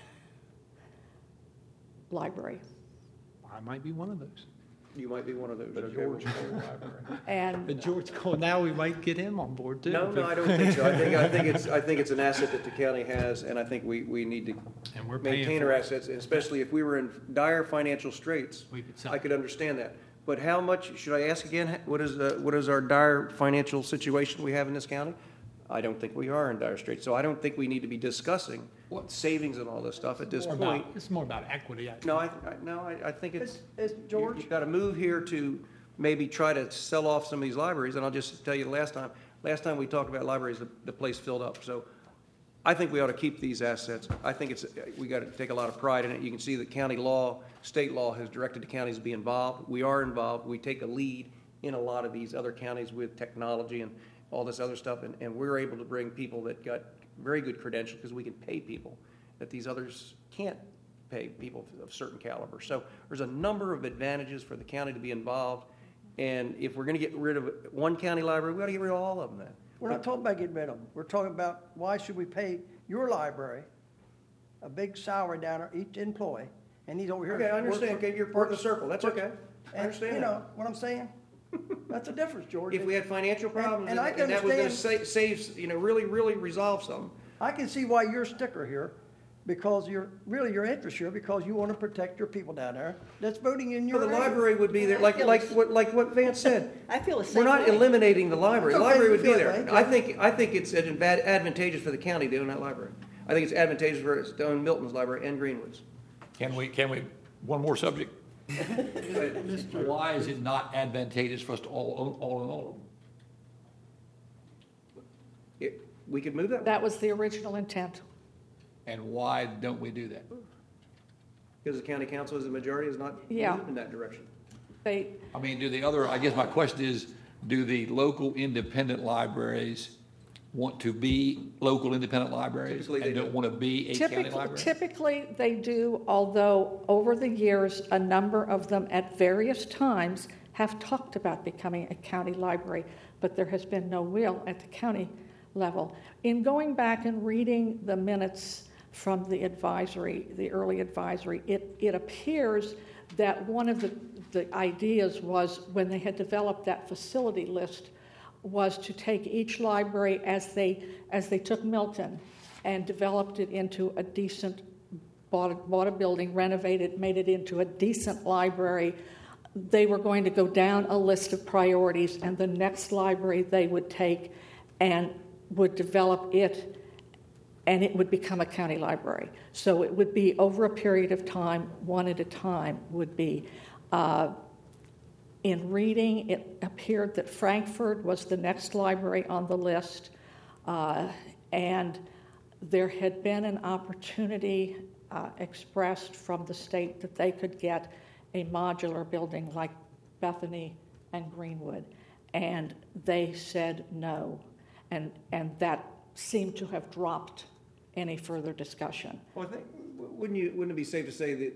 library. I might be one of those. You might be one of those. The okay? George Cole Library. And But George Cole, now we might get him on board too. No, no, I don't think so. I think, I think it's, I think it's an asset that the county has, and I think we, we need to And we're paying maintain for our it. assets, and especially if we were in dire financial straits. We could sell I it. could understand that. But how much, should I ask again, what is, uh, what is our dire financial situation we have in this county? I don't think we are in dire straits, so I don't think we need to be discussing savings and all this stuff at this More point. about- It's more about equity. I No, I, I, no, I, I think it's, It's, it's George, you've got to move here to maybe try to sell off some of these libraries, and I'll just tell you, last time, last time we talked about libraries, the, the place filled up, so I think we ought to keep these assets. I think it's, we got to take a lot of pride in it. You can see that county law, state law has directed the counties to be involved. We are involved. We take a lead in a lot of these other counties with technology and all this other stuff, and, and we're able to bring people that got very good credentials because we can pay people that these others can't pay people of certain caliber. So there's a number of advantages for the county to be involved, and if we're going to get rid of one county library, we got to get rid of all of them then. we're not talking about getting rid of them. We're talking about why should we pay your library a big salary down there, each employee, and he's over here. Okay, I understand. work- Okay, you're part of the circle. That's okay. I And, understand you that. know what I'm saying? That's the difference, George. If we had financial problems and and, I and can that was going to understand- save, save, you know, really, really resolve something. I can see why you're a sticker here, because you're, really your interest here, because you want to protect your people down there that's voting in Well, your the area. library would be there, like, like what, like what Vance said. I feel the We're same not way. eliminating the library. The Okay, library you would be feel there. that way, I okay. think, I think it's advan- advantageous for the county to own that library. I think it's advantageous for us to own Milton's library and Greenwood's. Can we, can we, one more subject? Why is it not advantageous for us to all own, all own all of them? It- We could move that way, That was the original intent. And why don't we do that? because the county council as a majority is not Yeah. moving in that direction. They, I mean, do the other, I guess my question is, do the local independent libraries want to be local independent libraries Typically they and don't do. want to be a county Typically, library? typically, they do, although over the years, a number of them at various times have talked about becoming a county library, but there has been no will at the county level. In going back and reading the minutes from the advisory, the early advisory, it, it appears that one of the, the ideas was, when they had developed that facility list, was to take each library as they as they took Milton and developed it into a decent, bought a, bought a building, renovated, made it into a decent library. They were going to go down a list of priorities, and the next library they would take and would develop it, and it would become a county library. So it would be over a period of time, one at a time would be. Uh, in reading, it appeared that Frankfurt was the next library on the list, uh, and there had been an opportunity uh, expressed from the state that they could get a modular building like Bethany and Greenwood, and they said no, and and that seemed to have dropped any further discussion. Well, I think, wouldn't you, wouldn't it be safe to say that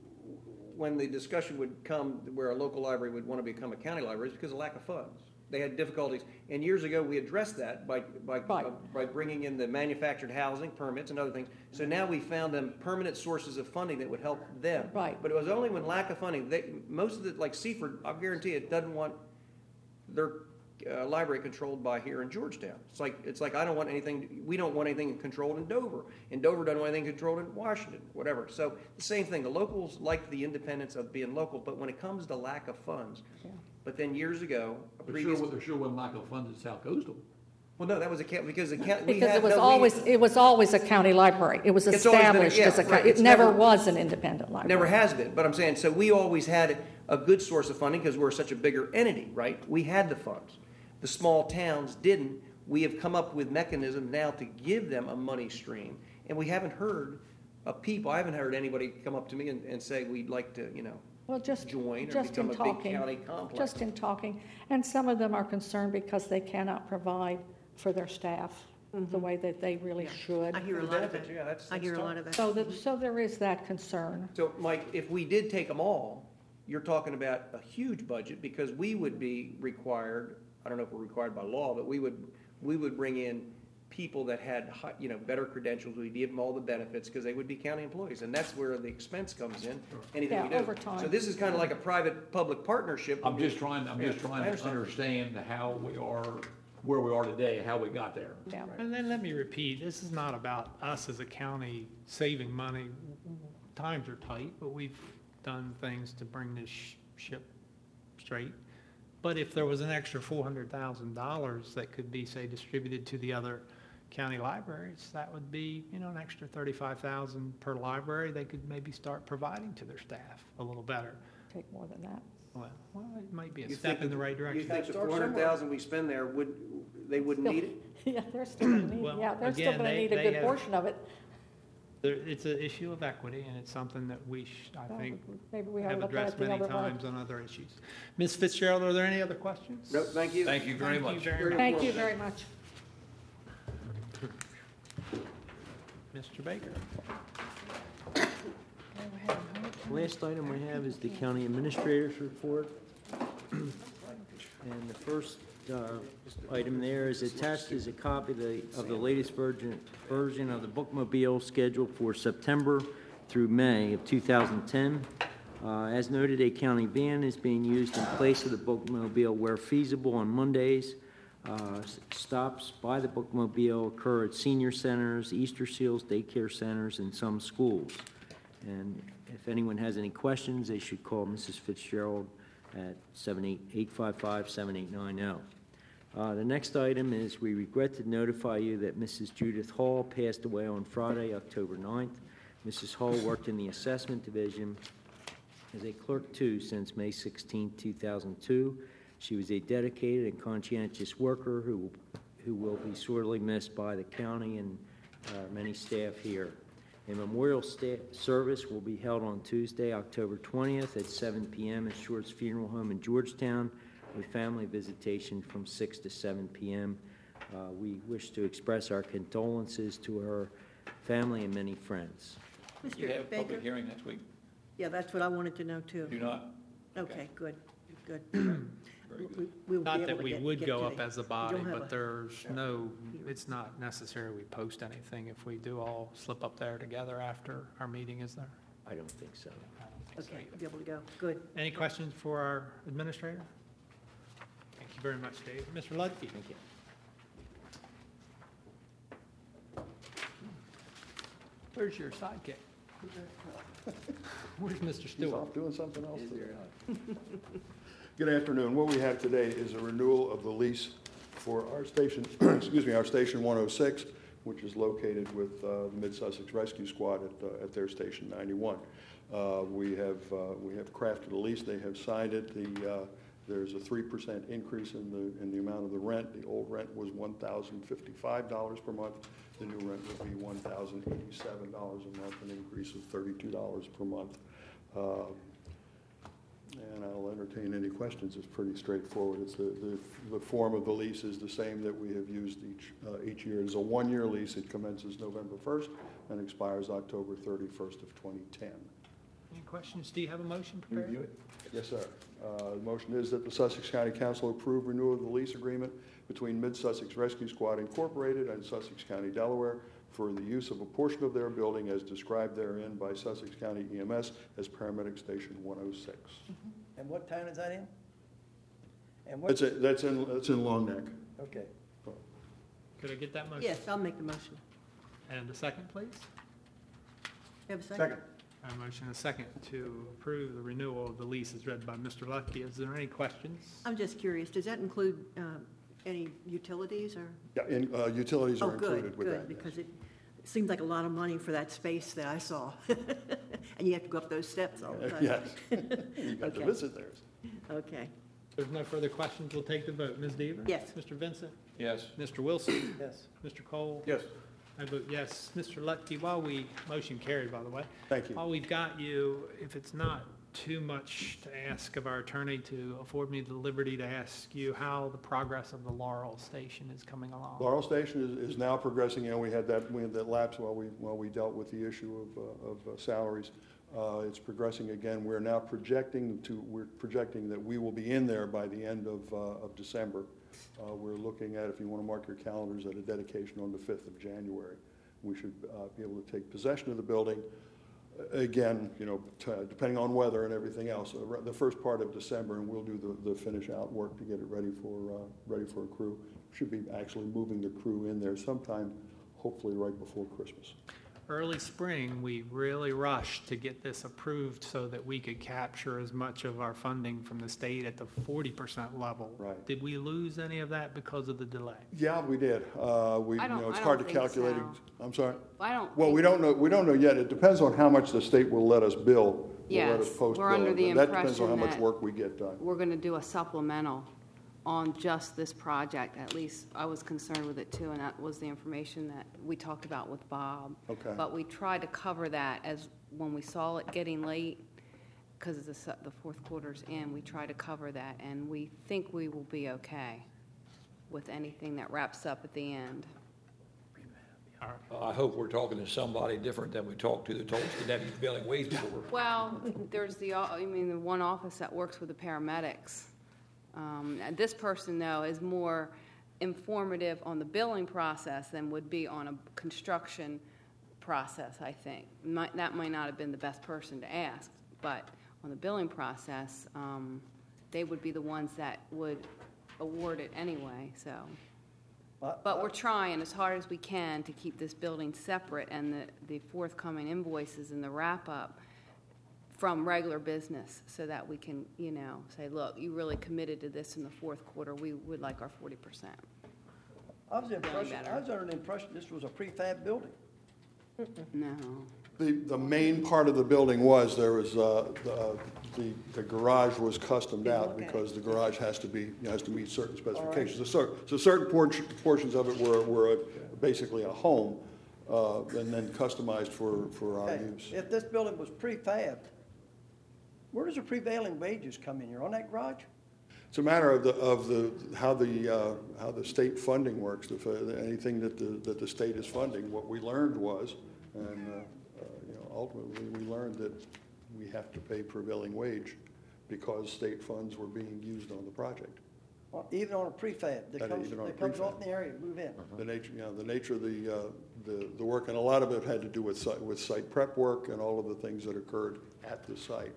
when the discussion would come where a local library would want to become a county library, it's because of lack of funds? They had difficulties, and years ago we addressed that by by Right. uh, by bringing in the manufactured housing permits and other things. So now we found them permanent sources of funding that would help them. Right. But it was only when lack of funding. They, most of the, like Seaford, I'll guarantee it doesn't want their uh, library controlled by here in Georgetown. It's like it's like I don't want anything. We don't want anything controlled in Dover, and Dover doesn't want anything controlled in Washington, whatever. So the same thing. The locals like the independence of being local, but when it comes to lack of funds. Yeah. But then years ago, a There previous, sure, there sure wasn't lack of funds at South Coastal. well, no, that was a ca- because the county we Because had it was no, we- always, it was always a county library. It was It's always been a- established yeah, as a, right. co- it It's never never- was an independent library. never has been. But I'm saying, so we always had a good source of funding because we're such a bigger entity, right? We had the funds. The small towns didn't. We have come up with mechanisms now to give them a money stream, and we haven't heard of people. I haven't heard anybody come up to me and, and say we'd like to, you know, Well, just, join or just become in a big talking, county complex. just in talking. And some of them are concerned because they cannot provide for their staff the way that they really should. I hear a The lot of benefits, it. yeah, that's- I that's hear a tough. lot of it. So that, so there is that concern. So, Mike, if we did take them all, you're talking about a huge budget because we would be required, I don't know if we're required by law, but we would, we would bring in people that had, hi- you know, better credentials. We'd give them all the benefits because they would be county employees. And that's where the expense comes in, anything Yeah, we do. over time. So this is kind of like a private-public partnership. I'm just trying, I'm just Yeah, I trying to understand. understand how we are, where we are today, how we got there. Yeah. And then let me repeat, this is not about us as a county saving money. Times are tight, but we've done things to bring this sh- ship straight. But if there was an extra four hundred thousand dollars that could be, say, distributed to the other county libraries, that would be, you know, an extra thirty-five thousand dollars per library. They could maybe start providing to their staff a little better. Take more than that. Well, well, it might be a You step think in the that- right You direction. think the Start four hundred somewhere. thousand we spend there, would, they wouldn't need it? Yeah, they're still gonna need, Well, yeah, they're still again, gonna they- need a they good have- portion of it. There, it's an issue of equity, and it's something that we, sh- I Well, think, Maybe we ought to have look at addressed it the many other way. times on other issues. Miz Fitzgerald, are there any other questions? No, thank you. Thank you very Thank you much. very much. Thank you very much. Mister Baker. Last item we have is the county administrator's report. And the first uh, item there is attached is a copy of the, of the latest version, version of the bookmobile scheduled for September through May of two thousand ten. Uh, As noted, a county van is being used in place of the bookmobile where feasible on Mondays. Uh, s- Stops by the bookmobile occur at senior centers, Easter Seals daycare centers, and some schools. And if anyone has any questions, they should call Missus Fitzgerald at seven eight eight five five, seven eight nine zero. Uh, The next item is we regret to notify you that Missus Judith Hall passed away on Friday, October ninth. Missus Hall worked in the assessment division as a clerk two since May sixteenth, two thousand two. She was a dedicated and conscientious worker who, who will be sorely missed by the county and uh, many staff here. A memorial sta- service will be held on Tuesday, October twentieth at seven p.m. at Short's Funeral Home in Georgetown with family visitation from six to seven p.m. Uh, we wish to express our condolences to her family and many friends. You have a Mister Baker? public hearing next week? Yeah, that's what I wanted to know, too. Do not? Okay, good, good. Very good. We- we'll be Not able that to we get- would get go to up the- as a we body, don't have but a- there's no, it's not necessary we post anything if we do all slip up there together after our meeting, is there? I don't think so. I don't think so Okay, either. be able to go, good. Any questions for our administrator? Thank you very much, Dave. Mister Lutke? Thank you. Where's your sidekick? Where's Mister He's Stewart? off doing something else today. Good afternoon. What we have today is a renewal of the lease for our station, excuse me, our Station one oh six, which is located with uh, the Mid-Sussex Rescue Squad at, uh, at their Station ninety-one. Uh, We have, uh, we have crafted a lease. They have signed it. The uh, There's a three percent increase in the, in the amount of the rent. The old rent was one thousand fifty-five dollars per month. The new rent would be one thousand eighty-seven dollars a month, an increase of thirty-two dollars per month. Uh, And I'll entertain any questions. It's pretty straightforward. It's the, the, the form of the lease is the same that we have used each, uh, each year. It's a one-year lease. It commences November first and expires October thirty-first of twenty ten. Any questions? Do you have a motion prepared? Review it. Yes, sir. Uh, The motion is that the Sussex County Council approve renewal of the lease agreement between Mid-Sussex Rescue Squad Incorporated and Sussex County, Delaware, for the use of a portion of their building as described therein by Sussex County E M S as Paramedic Station one oh six. And what town is that in? And what? That's, it. that's in, that's in Long Neck. Okay. Could I get that motion? Yes, I'll make the motion. And a second, please? Have a second? A motion and a second to approve the renewal of the lease as read by Mister Lucky. Is there any questions? I'm just curious, does that include um, any utilities or? Yeah, and uh, utilities Oh, are included good, with good, that. yes. because it seems like a lot of money for that space that I saw. And you have to go up those steps all the time. Yes. You got to Okay. visit theirs. Okay, If there's no further questions, we'll take the vote. Miz Deaver? Yes. Mister Vincent? Yes. Mister Wilson? Yes. Mister Cole? Yes. I vote yes. Mister Lutke, while we, motion carried, by the way. Thank you. While we've got you, if it's not too much to ask of our attorney to afford me the liberty to ask you how the progress of the Laurel Station is coming along. Laurel Station is, is now progressing, and we had that, we had that lapse while we, while we dealt with the issue of, uh, of uh, salaries. Uh, it's progressing again. We're now projecting to, we're projecting that we will be in there by the end of, uh, of December. Uh, we're looking at, if you want to mark your calendars, at a dedication on the fifth of January. We should uh, be able to take possession of the building. Again, you know, t- depending on weather and everything else, uh, the first part of December, and we'll do the, the finish out work to get it ready for, uh, ready for a crew. Should be actually moving the crew in there sometime, hopefully right before Christmas. Early spring, we really rushed to get this approved so that we could capture as much of our funding from the state at the forty percent level. Right. Did we lose any of that because of the delay? Yeah, we did. Uh, we, I you don't- know, it's I hard to don't think calculate. so. it. I'm sorry? I don't. Well, we think- don't know, we don't know yet. It depends on how much the state will let us bill, will let us Yes, post bill. we're under the That depends on how impression much that work we get done. We're going to do a supplemental on just this project. At least I was concerned with it too, and that was the information that we talked about with Bob. Okay. But we tried to cover that as, when we saw it getting late, because the, se- the fourth quarter's in, we tried to cover that, and we think we will be okay with anything that wraps up at the end. I hope we're talking to somebody different than we talked to that told us the deputy prevailing wage before. Well, there's the, I mean, the one office that works with the paramedics. Um, and this person, though, is more informative on the billing process than would be on a construction process, I think. Might, that might not have been the best person to ask, but on the billing process, um, they would be the ones that would award it anyway, so. But we're trying as hard as we can to keep this building separate, and the, the forthcoming invoices and the wrap-up from regular business, so that we can, you know, say, look, you really committed to this in the fourth quarter, we would like our forty percent. I was the impression, better. I was under the impression this was a prefab building. No. The, the main part of the building was, there was, uh, the, the the garage was customed out Okay. because the garage has to be, has to meet certain specifications. So cer- So certain portion- portions of it were, were basically a home, uh, and then customized for, for our Okay, use. if this building was prefabbed, where does the prevailing wages come in here, on that garage? It's a matter of the, of the, how the, uh, how the state funding works, if, uh, anything that the, that the state is funding. What we learned was, and, uh, uh, you know, ultimately, we learned that we have to pay prevailing wage because state funds were being used on the project. Well, even on a prefab, that That comes, even on a that comes prefab. off the area, move in. The nature, you know, the nature of the, uh, the, the work, and a lot of it had to do with site, with site prep work and all of the things that occurred at the site.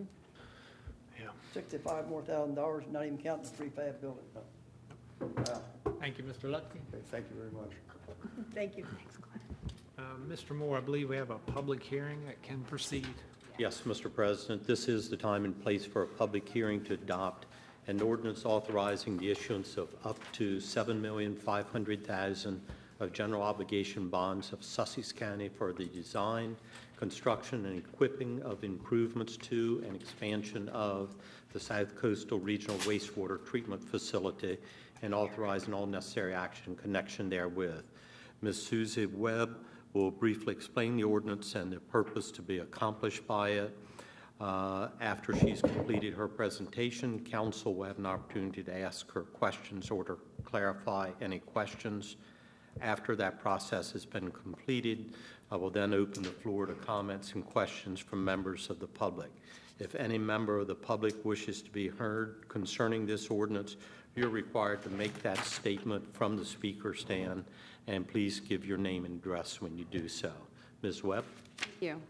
Yeah. Sixty-five more thousand dollars, not even counting the prefab building. Wow. Thank you, Mister Lutke. Okay, thank you very much. thank you. Uh, Mister Moore, I believe we have a public hearing that can proceed. Yes, Mister President, this is the time and place for a public hearing to adopt an ordinance authorizing the issuance of up to seven million five hundred thousand dollars of general obligation bonds of Sussex County for the design, construction, and equipping of improvements to and expansion of the South Coastal Regional Wastewater Treatment Facility and authorizing all necessary action in connection therewith. Miz Susie Webb will briefly explain the ordinance and the purpose to be accomplished by it. Uh, after she's completed her presentation, council will have an opportunity to ask her questions or to clarify any questions. After that process has been completed, I will then open the floor to comments and questions from members of the public. If any member of the public wishes to be heard concerning this ordinance, you're required to make that statement from the speaker stand, and please give your name and address when you do so. Miz Webb? Thank you.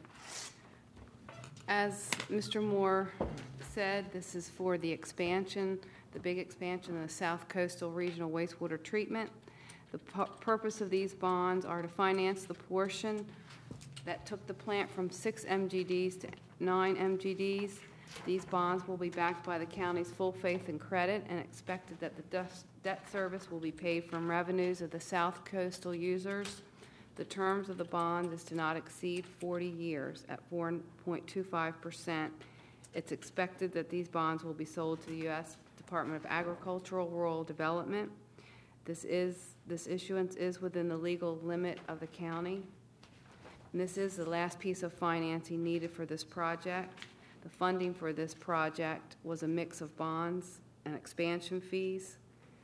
As Mister Moore said, this is for the expansion, the big expansion of the South Coastal Regional Wastewater Treatment. The pu- purpose of these bonds are to finance the portion that took the plant from six M G Ds to nine M G Ds. These bonds will be backed by the county's full faith and credit, and expected that the des- debt service will be paid from revenues of the South Coastal users. The terms of the bond is to not exceed forty years at four point two five percent. It's expected that these bonds will be sold to the U S Department of Agricultural Rural Development. This is this issuance is within the legal limit of the county. And this is the last piece of financing needed for this project. The funding for this project was a mix of bonds and expansion fees.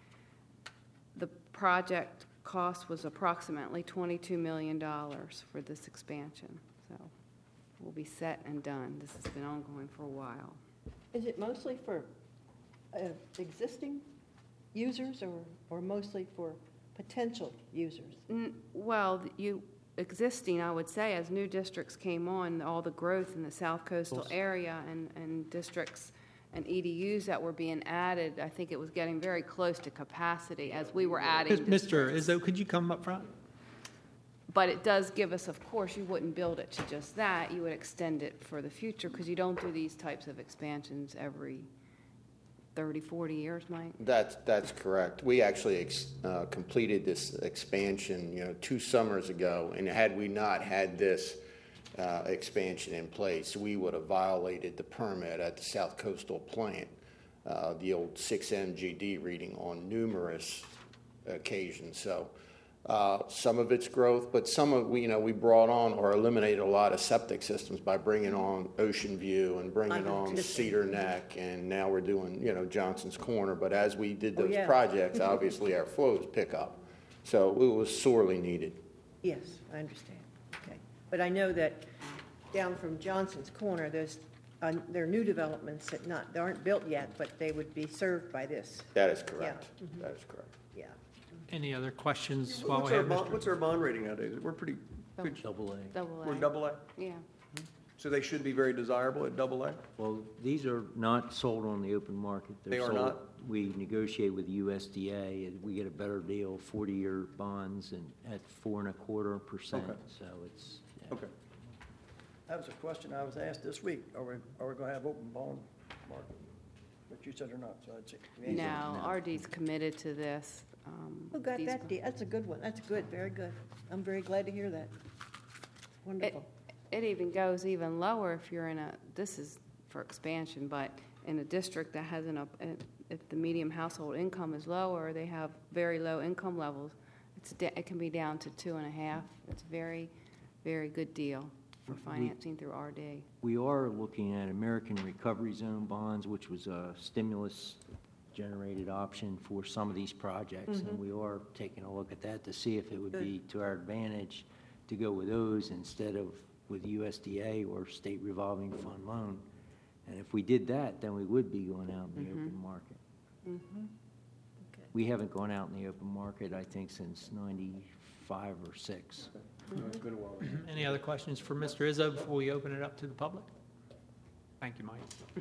The project cost was approximately twenty-two million dollars for this expansion. So we'll be set and done. This has been ongoing for a while. Is it mostly for uh, existing users or, or mostly for potential users? N- Well, you, existing, I would say, as new districts came on, all the growth in the South Coastal area and, and districts and E D Us that were being added, I think it was getting very close to capacity as we were adding Mister districts. Izzo, could you come up front? But it does give us, of course, you wouldn't build it to just that. You would extend it for the future because you don't do these types of expansions every thirty, forty years, Mike. That's, that's correct. We actually ex, uh, completed this expansion, you know, two summers ago, and had we not had this uh, expansion in place, we would have violated the permit at the South Coastal plant, uh, the old six M G D reading on numerous occasions. So uh, some of it's growth, but some of, we, you know, we brought on or eliminated a lot of septic systems by bringing on Ocean View and bringing on Cedar Neck, and now we're doing, you know, Johnson's Corner. But as we did Oh, those yeah. projects, obviously our flows pick up. So it was sorely needed. Yes, I understand. Okay. But I know that down from Johnson's Corner, there's, uh, there are new developments that not, they aren't built yet, but they would be served by this. That is correct. Yeah. Mhm. That is correct. Yeah. Any other questions while What's we our have bond, Mister what's our bond rating nowadays? We're pretty good. Double A. Double A. We're double A? Yeah. So they should be very desirable at double A? Well, these are not sold on the open market. They're They are sold- not? We negotiate with U S D A, and we get a better deal, forty-year bonds and at four and a quarter percent, Okay. so it's. yeah. Okay. That was a question I was asked this week. Are we, are we gonna have open bond market? But you said or not, so I'd say. the answer is No, R D's committed to this. um, Who got these- that deal? That's a good one. That's good, very good. I'm very glad to hear that. It, Wonderful. it even goes even lower if you're in a, this is for expansion, but in a district that has an, up- if the medium household income is lower, they have very low income levels, it's, da- it can be down to two and a half. It's a very, very good deal for financing through R D. We are looking at American Recovery Zone bonds, which was a stimulus-generated option for some of these projects. And we are taking a look at that to see if it would be to our advantage to go with those instead of with U S D A or state revolving fund loan. And if we did that, then we would be going out in the open market. We haven't gone out in the open market, I think, since ninety-five or six. It's been a while. Any other questions for Mister Izzo before we open it up to the public? Thank you, Mike.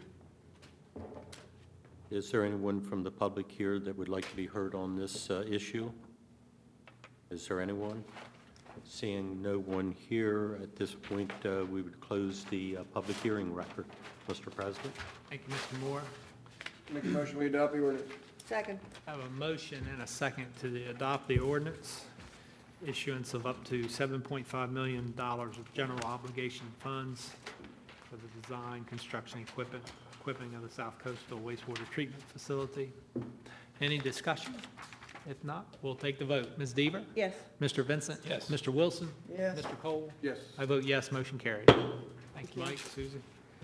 Is there anyone from the public here that would like to be heard on this uh, issue? Is there anyone? Seeing no one here, at this point, uh, we would close the uh, public hearing record. Mister President? Thank you, Mister Moore. Make a motion, we adopt the ordinance. Second. I have a motion and a second to the, adopt the ordinance. issuance of up to seven point five million dollars of general obligation funds for the design, construction, equipment, equipping of the South Coastal Wastewater Treatment Facility. Any discussion? If not, we'll take the vote. Miz Deaver? Yes. Mister Vincent? Yes. Mister Wilson? Yes. Mister Cole? Yes. I vote yes, motion carries. Thank you, Mike, Susie.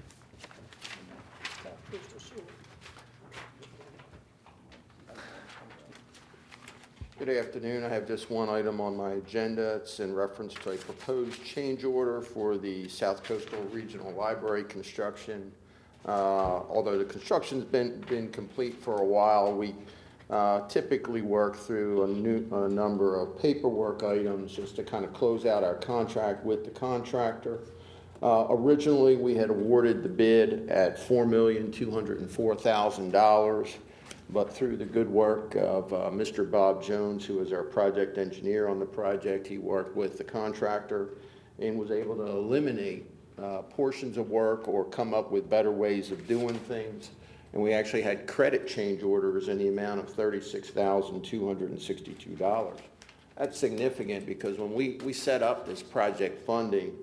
Good afternoon. I have just one item on my agenda. It's in reference to a proposed change order for the South Coastal Regional Library construction. Uh, although the construction's been, been complete for a while, we uh, typically work through a, new, a number of paperwork items just to kind of close out our contract with the contractor. Uh, originally, we had awarded the bid at four million two hundred four thousand dollars. But through the good work of uh, Mister Bob Jones, who is our project engineer on the project, he worked with the contractor and was able to eliminate uh, portions of work or come up with better ways of doing things. And we actually had credit change orders in the amount of thirty-six thousand two hundred sixty-two dollars. That's significant because when we, we set up this project funding,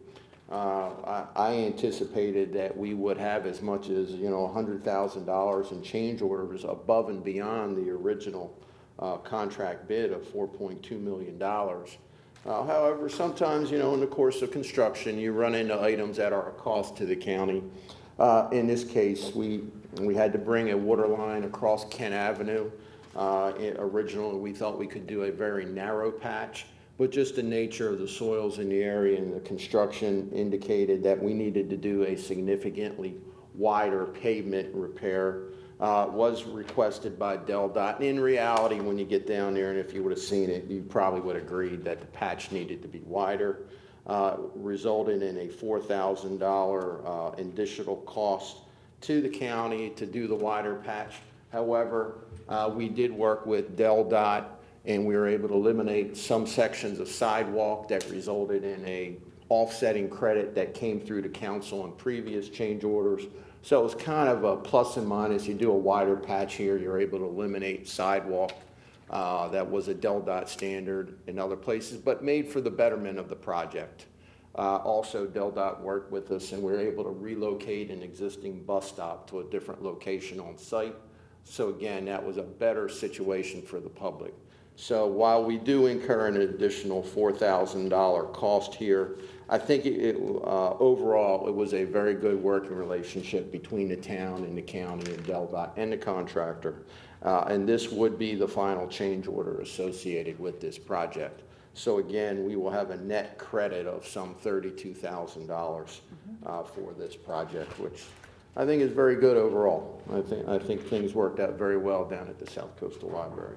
Uh, I, I anticipated that we would have as much as, you know, one hundred thousand dollars in change orders above and beyond the original uh, contract bid of four point two million dollars. Uh, however, sometimes, you know, in the course of construction, you run into items that are a cost to the county. Uh, in this case, we, we had to bring a water line across Kent Avenue. Uh, it, originally, we thought we could do a very narrow patch. But just the nature of the soils in the area and the construction indicated that we needed to do a significantly wider pavement repair. Uh, was requested by DelDOT. In reality, when you get down there, and if you would have seen it, you probably would have agreed that the patch needed to be wider, uh, resulted in a four thousand dollars uh, additional cost to the county to do the wider patch. However, uh, we did work with DelDOT, and we were able to eliminate some sections of sidewalk that resulted in a offsetting credit that came through to council on previous change orders. So it was kind of a plus and minus. You do a wider patch here, you're able to eliminate sidewalk uh, that was a DelDOT standard in other places, but made for the betterment of the project. Uh, also, DelDOT worked with us, and we were able to relocate an existing bus stop to a different location on site. So again, that was a better situation for the public. So while we do incur an additional four thousand dollars cost here, I think it, it, uh, overall it was a very good working relationship between the town and the county and DelDOT and the contractor. Uh, and this would be the final change order associated with this project. So again, we will have a net credit of some thirty-two thousand dollars uh, for this project, which I think is very good overall. I think, I think things worked out very well down at the South Coastal Library.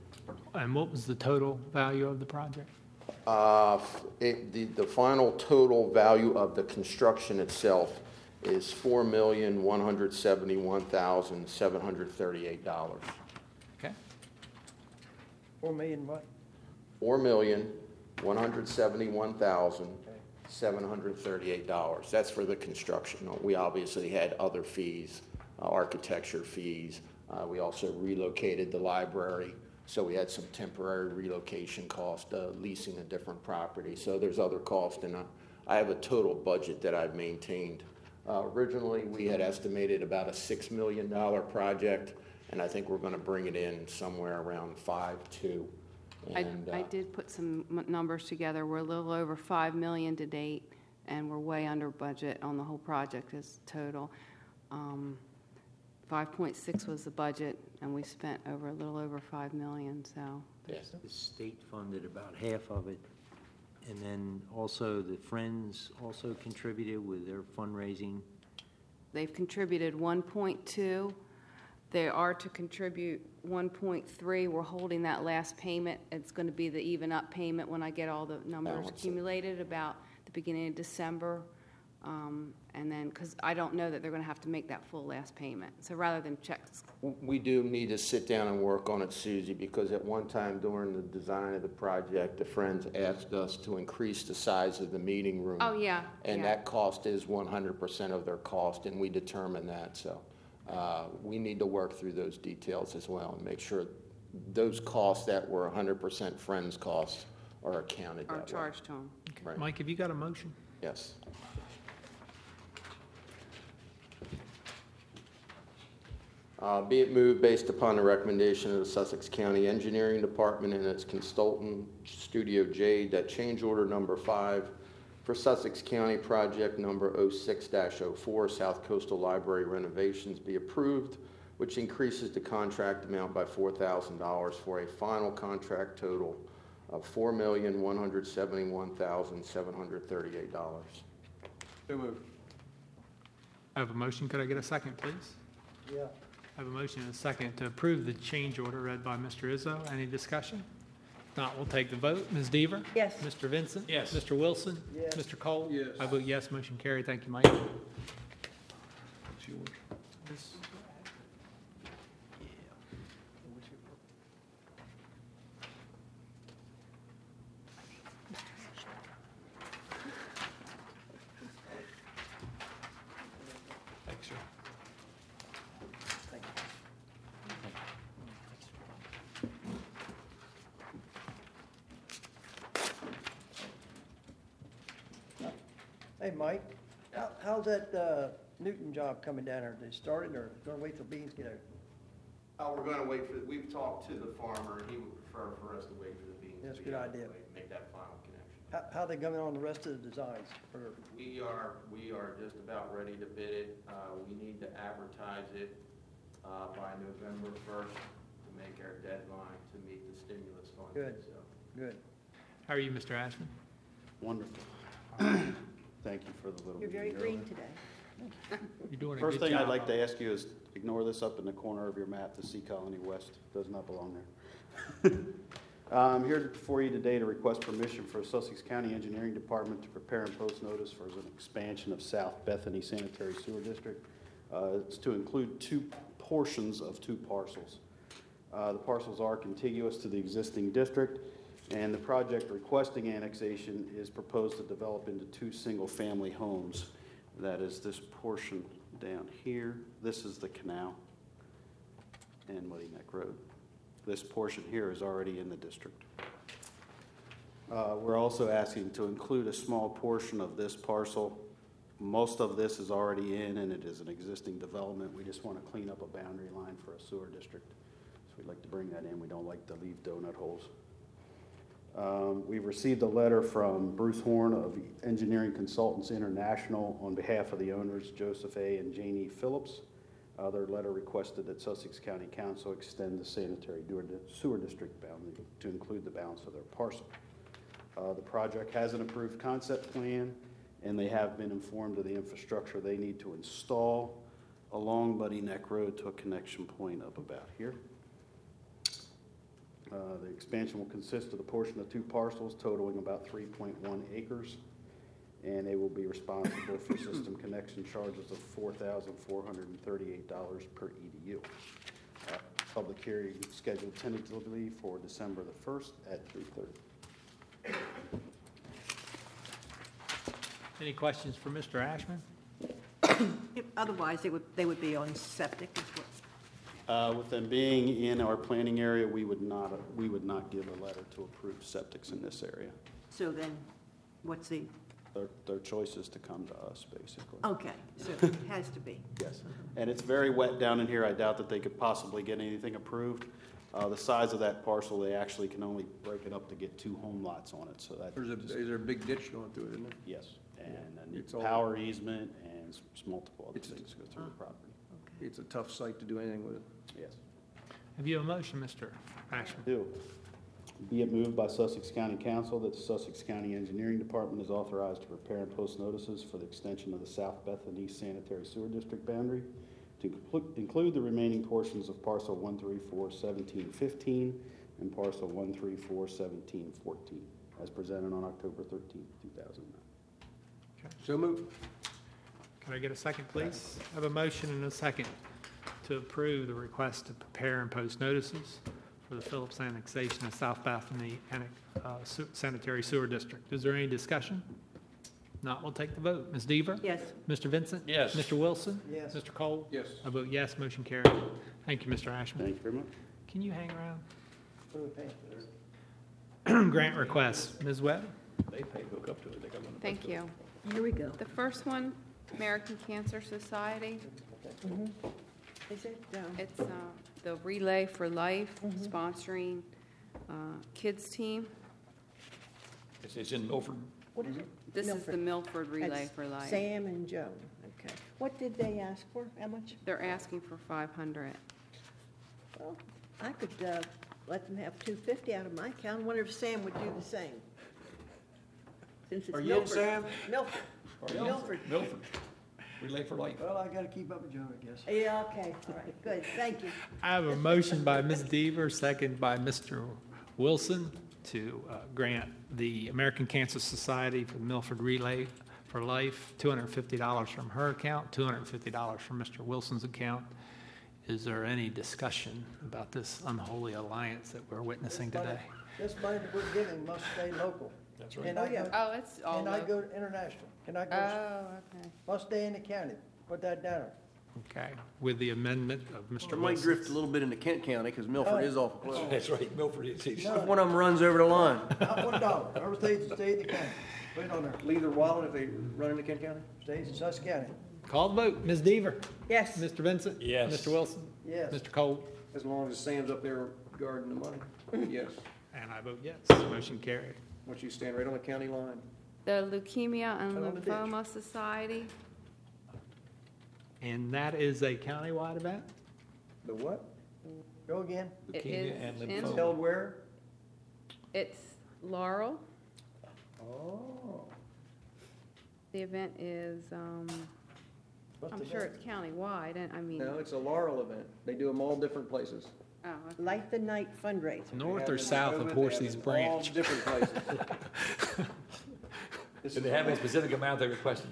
And what was the total value of the project? Uh, it, the, the final total value of the construction itself is four million one hundred seventy-one thousand seven hundred thirty-eight dollars. Okay. Four million what? Four million one hundred seventy-one thousand seven hundred thirty-eight dollars. That's for the construction. We obviously had other fees, uh, architecture fees. Uh, we also relocated the library. So we had some temporary relocation cost, uh, leasing a different property. So there's other costs, and uh, I have a total budget that I've maintained. Uh, originally, we had estimated about a six million dollars project, and I think we're going to bring it in somewhere around five two. And, I, I uh, did put some m- numbers together. We're a little over five million to date, and we're way under budget on the whole project as total. Um, five point six was the budget, and we spent over a little over five million. So yes. The state funded about half of it. And then also the Friends also contributed with their fundraising. they've contributed one point two. They are to contribute one point three. We're holding that last payment. It's going to be the even up payment when I get all the numbers Balance it. accumulated about the beginning of December. Um, and then, because I don't know that they're going to have to make that full last payment. So rather than checks. We do need to sit down and work on it, Susie, because at one time during the design of the project, the Friends asked us to increase the size of the meeting room. Oh, yeah. And yeah. that cost is one hundred percent of their cost, and we determined that. So uh, we need to work through those details as well and make sure those costs that were one hundred percent Friends costs are accounted Or that way. charged to them. Right. Mike, have you got a motion? Yes. Uh, Be it moved based upon the recommendation of the Sussex County Engineering Department and its consultant, Studio Jade, that change order number five for Sussex County project number oh six dash oh four, South Coastal Library renovations, be approved, which increases the contract amount by four thousand dollars for a final contract total of four million, one hundred seventy-one thousand, seven hundred thirty-eight dollars. So moved. I have a motion. Could I get a second, please? Yeah. I have a motion and a second to approve the change order read by Mister Izzo. Any discussion? If not, we'll take the vote. Miz Deaver? Yes. Mister Vincent? Yes. Mister Wilson? Yes. Mister Cole? Yes. I vote yes. Motion carried. Thank you, Mike. It's yours. Thanks, sir. Hey, Mike, how, how's that, uh, Newton job coming down there? They started or gonna wait till beans get out? Oh, we're gonna wait for, we've talked to the farmer, and he would prefer for us to wait for the beans. That's a to good be out of the idea. way, Make that final connection. How, how they coming on the rest of the designs? Or, We are, we are just about ready to bid it. Uh, we need to advertise it, uh, by November first to make our deadline to meet the stimulus funding, Good. so. good. How are you, Mister Ashman? Wonderful. Thank you for the little. You're very meeting green earlier. today. You're doing a First good thing I'd job. like to ask you is ignore this up in the corner of your map, the Sea Colony West. Does not belong there. Uh, I'm here before you today to request permission for Sussex County Engineering Department to prepare and post notice for an expansion of South Bethany Sanitary Sewer District. Uh, It's to include two portions of two parcels. Uh, The parcels are contiguous to the existing district, and the project requesting annexation is proposed to develop into two single-family homes. That is this portion down here. This is the canal and Muddy Neck Road. This portion here is already in the district. Uh, We're also asking to include a small portion of this parcel. Most of this is already in, and it is an existing development. We just want to clean up a boundary line for a sewer district. So we'd like to bring that in. We don't like to leave donut holes. Um, We've received a letter from Bruce Horn of Engineering Consultants International on behalf of the owners, Joseph A. and Janie Phillips. Uh, Their letter requested that Sussex County Council extend the sanitary sewer district boundary to include the balance of their parcel. Uh, The project has an approved concept plan, and they have been informed of the infrastructure they need to install along Muddy Neck Road to a connection point up about here. Uh, The expansion will consist of the portion of two parcels totaling about three point one acres, and they will be responsible for system connection charges of four thousand four hundred thirty-eight dollars per E D U. Uh, Public hearing scheduled tentatively for December the first at three thirty. Any questions for Mister Ashman? If- Otherwise, they would, they would be on septic as well. Uh, With them being in our planning area, we would not, we would not give a letter to approve septics in this area. So then, what's the, Their, their choice is to come to us, basically. okay, so it has to be. Yes, and it's very wet down in here. I doubt that they could possibly get anything approved. Uh, The size of that parcel, they actually can only break it up to get two home lots on it, so that. There's a, is there a big ditch going through it, isn't there? Yes, and then It's it's all- power easement and s- s- multiple other It's- things go through the property. It's a tough site to do anything with it. Yes. Have you a motion, Mister Ashman? Do. Be it moved by Sussex County Council that the Sussex County Engineering Department is authorized to prepare and post notices for the extension of the South Bethany Sanitary Sewer District boundary to compl- include the remaining portions of parcel one three four seventeen fifteen and parcel one three four seventeen fourteen, as presented on October thirteenth, two thousand nine. So moved. Can I get a second, please? I have a motion and a second to approve the request to prepare and post notices for the Phillips annexation of South Bethany Annex- uh, Su- Sanitary Sewer District. Is there any discussion? Not, we'll take the vote. Miz Deaver? Yes. Mister Vincent? Yes. Mister Wilson? Yes. Mister Cole? Yes. I vote yes, motion carried. Thank you, Mister Ashman. Thank you very much. Can you hang around? Put it in the pants. grant requests. Miz Webb? They pay hook up to it, they got one. Thank you. Here we go. The first one, American Cancer Society. Is it, um, It's uh, the Relay for Life sponsoring uh, kids team. It's, it's in Milford. what is it? This is the Milford Relay That's for Life. Sam and Joan, okay. What did they ask for? How much? They're asking for five hundred. Well, I could uh, let them have two fifty out of my account. I wonder if Sam would do the same. Since it's Are you in, Milford. Sam? Milford. Milford. Milford. Relay for Life. Well, I gotta keep up with Joan, I guess. Yeah, okay, all right, good, thank you. I have a motion by Miz Deaver, second by Mister Wilson, to uh, grant the American Cancer Society for the Milford Relay for Life, two hundred fifty dollars from her account, two hundred fifty dollars from Mister Wilson's account. Is there any discussion about this unholy alliance that we're witnessing This money- today? This money that we're giving must stay local. That's And Oh, I yeah. go- Oh, it's all And I local. go international. Can I Oh, go, okay. must stay in the county. Put that down. Okay, with the amendment of Mister It might Wilson. drift a little bit into Kent County, because Milford is awful close. That's right, Milford is. he's- No. One of them runs over the line. Not one dollar. Whoever stays, stay in the county. Put it on there. Leave their wallet if they run into Kent County? Stays in Sussex County. Call the vote. Miz Deaver? Yes, Mister Vincent? Yes. Mister Wilson? Yes. Mister Cole? As long as Sam's up there guarding the money. Yes. And I vote yes. Motion carried. Once you stand right on the county line. The Leukemia and Right on the ditch. Lymphoma Society. And that is a countywide event? The what? Go again. It Leukemia is and in- lymphoma. Held where? It's Laurel. Oh. The event is, um, What's I'm the sure name? it's countywide, and I mean, No, it's a Laurel event. They do them all different places. oh, okay. Light the Night fundraiser. North They or have them south in of Rehoboth, Horsey's they have them all Branch? different places. This Do is they have a how specific amount they requested?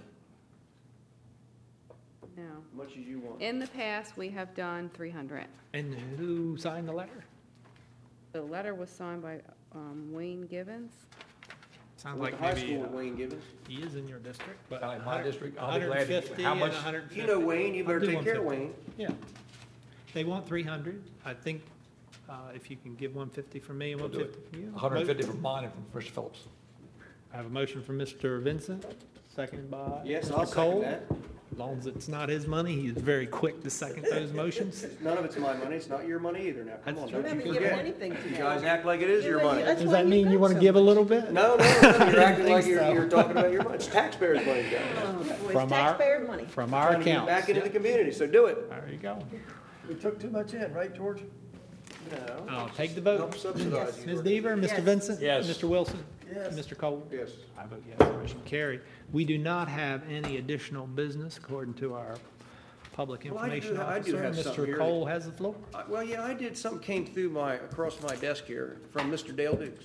No. much as you want. In the past, we have done three hundred. And who signed the letter? The letter was signed by um, Wayne Gibbons. Sounds Went like to high maybe school with uh, Wayne Gibbons. he is in your district, but Uh, in my district, I'll be glad to- one hundred fifty how and much- one hundred fifty. You know Wayne, you better I'll do take care of one fifty. Wayne. Yeah. They want three hundred. I think uh, if you can give one fifty from me and We'll one do fifty from you. one hundred fifty from mine and from Mister Phillips. I have a motion from Mister Vincent, seconded by Yes, Mister I'll second Cole. that. As long as it's not his money, he is very quick to second those motions. None of it's my money. It's not your money either now. Come That's on, true. don't You you haven't given forget. anything You today. guys act like it is your Yeah, money. that's Does why that you mean got you want to so give a much. little bit? No, no, no, you're acting like think you're, so. you're talking about your money. It's taxpayers' money, guys. Oh, boy, it's From our- taxpayer money. From our Trying to get account. back into the community, so do it. There you go. We took too much in, right, George? No. I'll take the vote. Help subsidize you. Miz Deaver, Mister Yes. Vincent? Yes. Mister Wilson? Yes. Mister Cole? Yes. I vote yes, motion carried. We do not have any additional business according to our public Well, I do- information I do officer. have Mister something here Cole has the floor. Uh, Well, yeah, I did, something came through my, across my desk here from Mister Dale Dukes.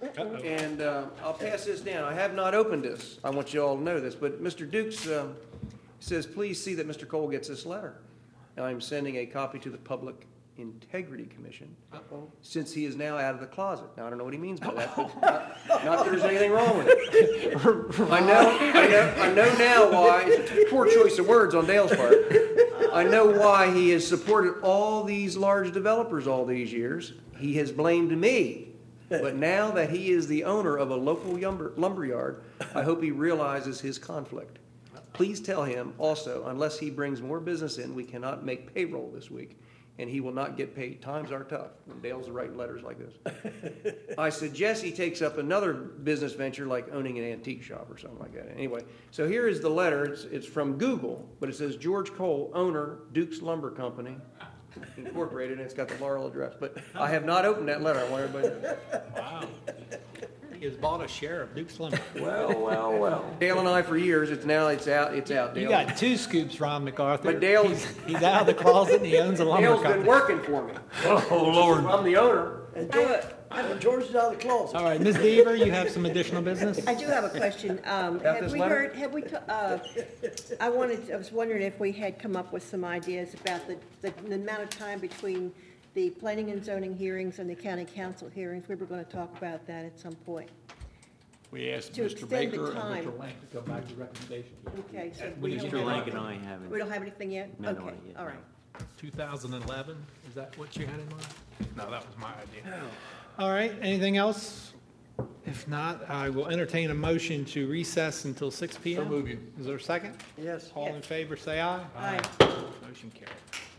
And uh, I'll pass this down. I have not opened this. I want you all to know this, but Mister Dukes um, says, please see that Mister Cole gets this letter. And I'm sending a copy to the Public Integrity Commission, since he is now out of the closet. Now, I don't know what he means by that, but not, not that there's anything wrong with it. I know, I know, I know now why, it's a poor choice of words on Dale's part. I know why he has supported all these large developers all these years. He has blamed me. But now that he is the owner of a local lumber, lumberyard, I hope he realizes his conflict. Please tell him also, unless he brings more business in, we cannot make payroll this week, and he will not get paid. Times are tough when Dale's writing letters like this. I suggest he takes up another business venture like owning an antique shop or something like that. Anyway, so here is the letter. It's, it's from Google, but it says George Cole, owner, Duke's Lumber Company, Incorporated, and it's got the Laurel address. But I have not opened that letter. I want everybody to know. Wow. He has bought a share of Duke's Lumber. Well, well, well. Dale and I, for years, it's now, it's out, it's out, Dale. You got two scoops, Ron MacArthur. But Dale- He's, he's out of the closet and he owns a lumber Dale's been company. working for me. Oh, Lord. I'm the owner. And George, and George is out of the closet. All right, Miz Deaver, you have some additional business? I do have a question. Um, About Have this we letter? heard, have we, ta- uh, I wanted, I was wondering if we had come up with some ideas about the, the the amount of time between the planning and zoning hearings and the county council hearings. We were going to talk about that at some point. We asked To Mister extend the Baker and time. Mister Lang to come back with recommendations. Okay, so We we need don't to have, rank and I haven't. we don't have anything yet? No, no, Okay, not yet, all no. right. two thousand eleven, is that what you had in mind? No, that was my idea. All right, anything else? If not, I will entertain a motion to recess until six P M. So move you. Is there a second? Yes. All in favor, say aye. Aye. Motion carried.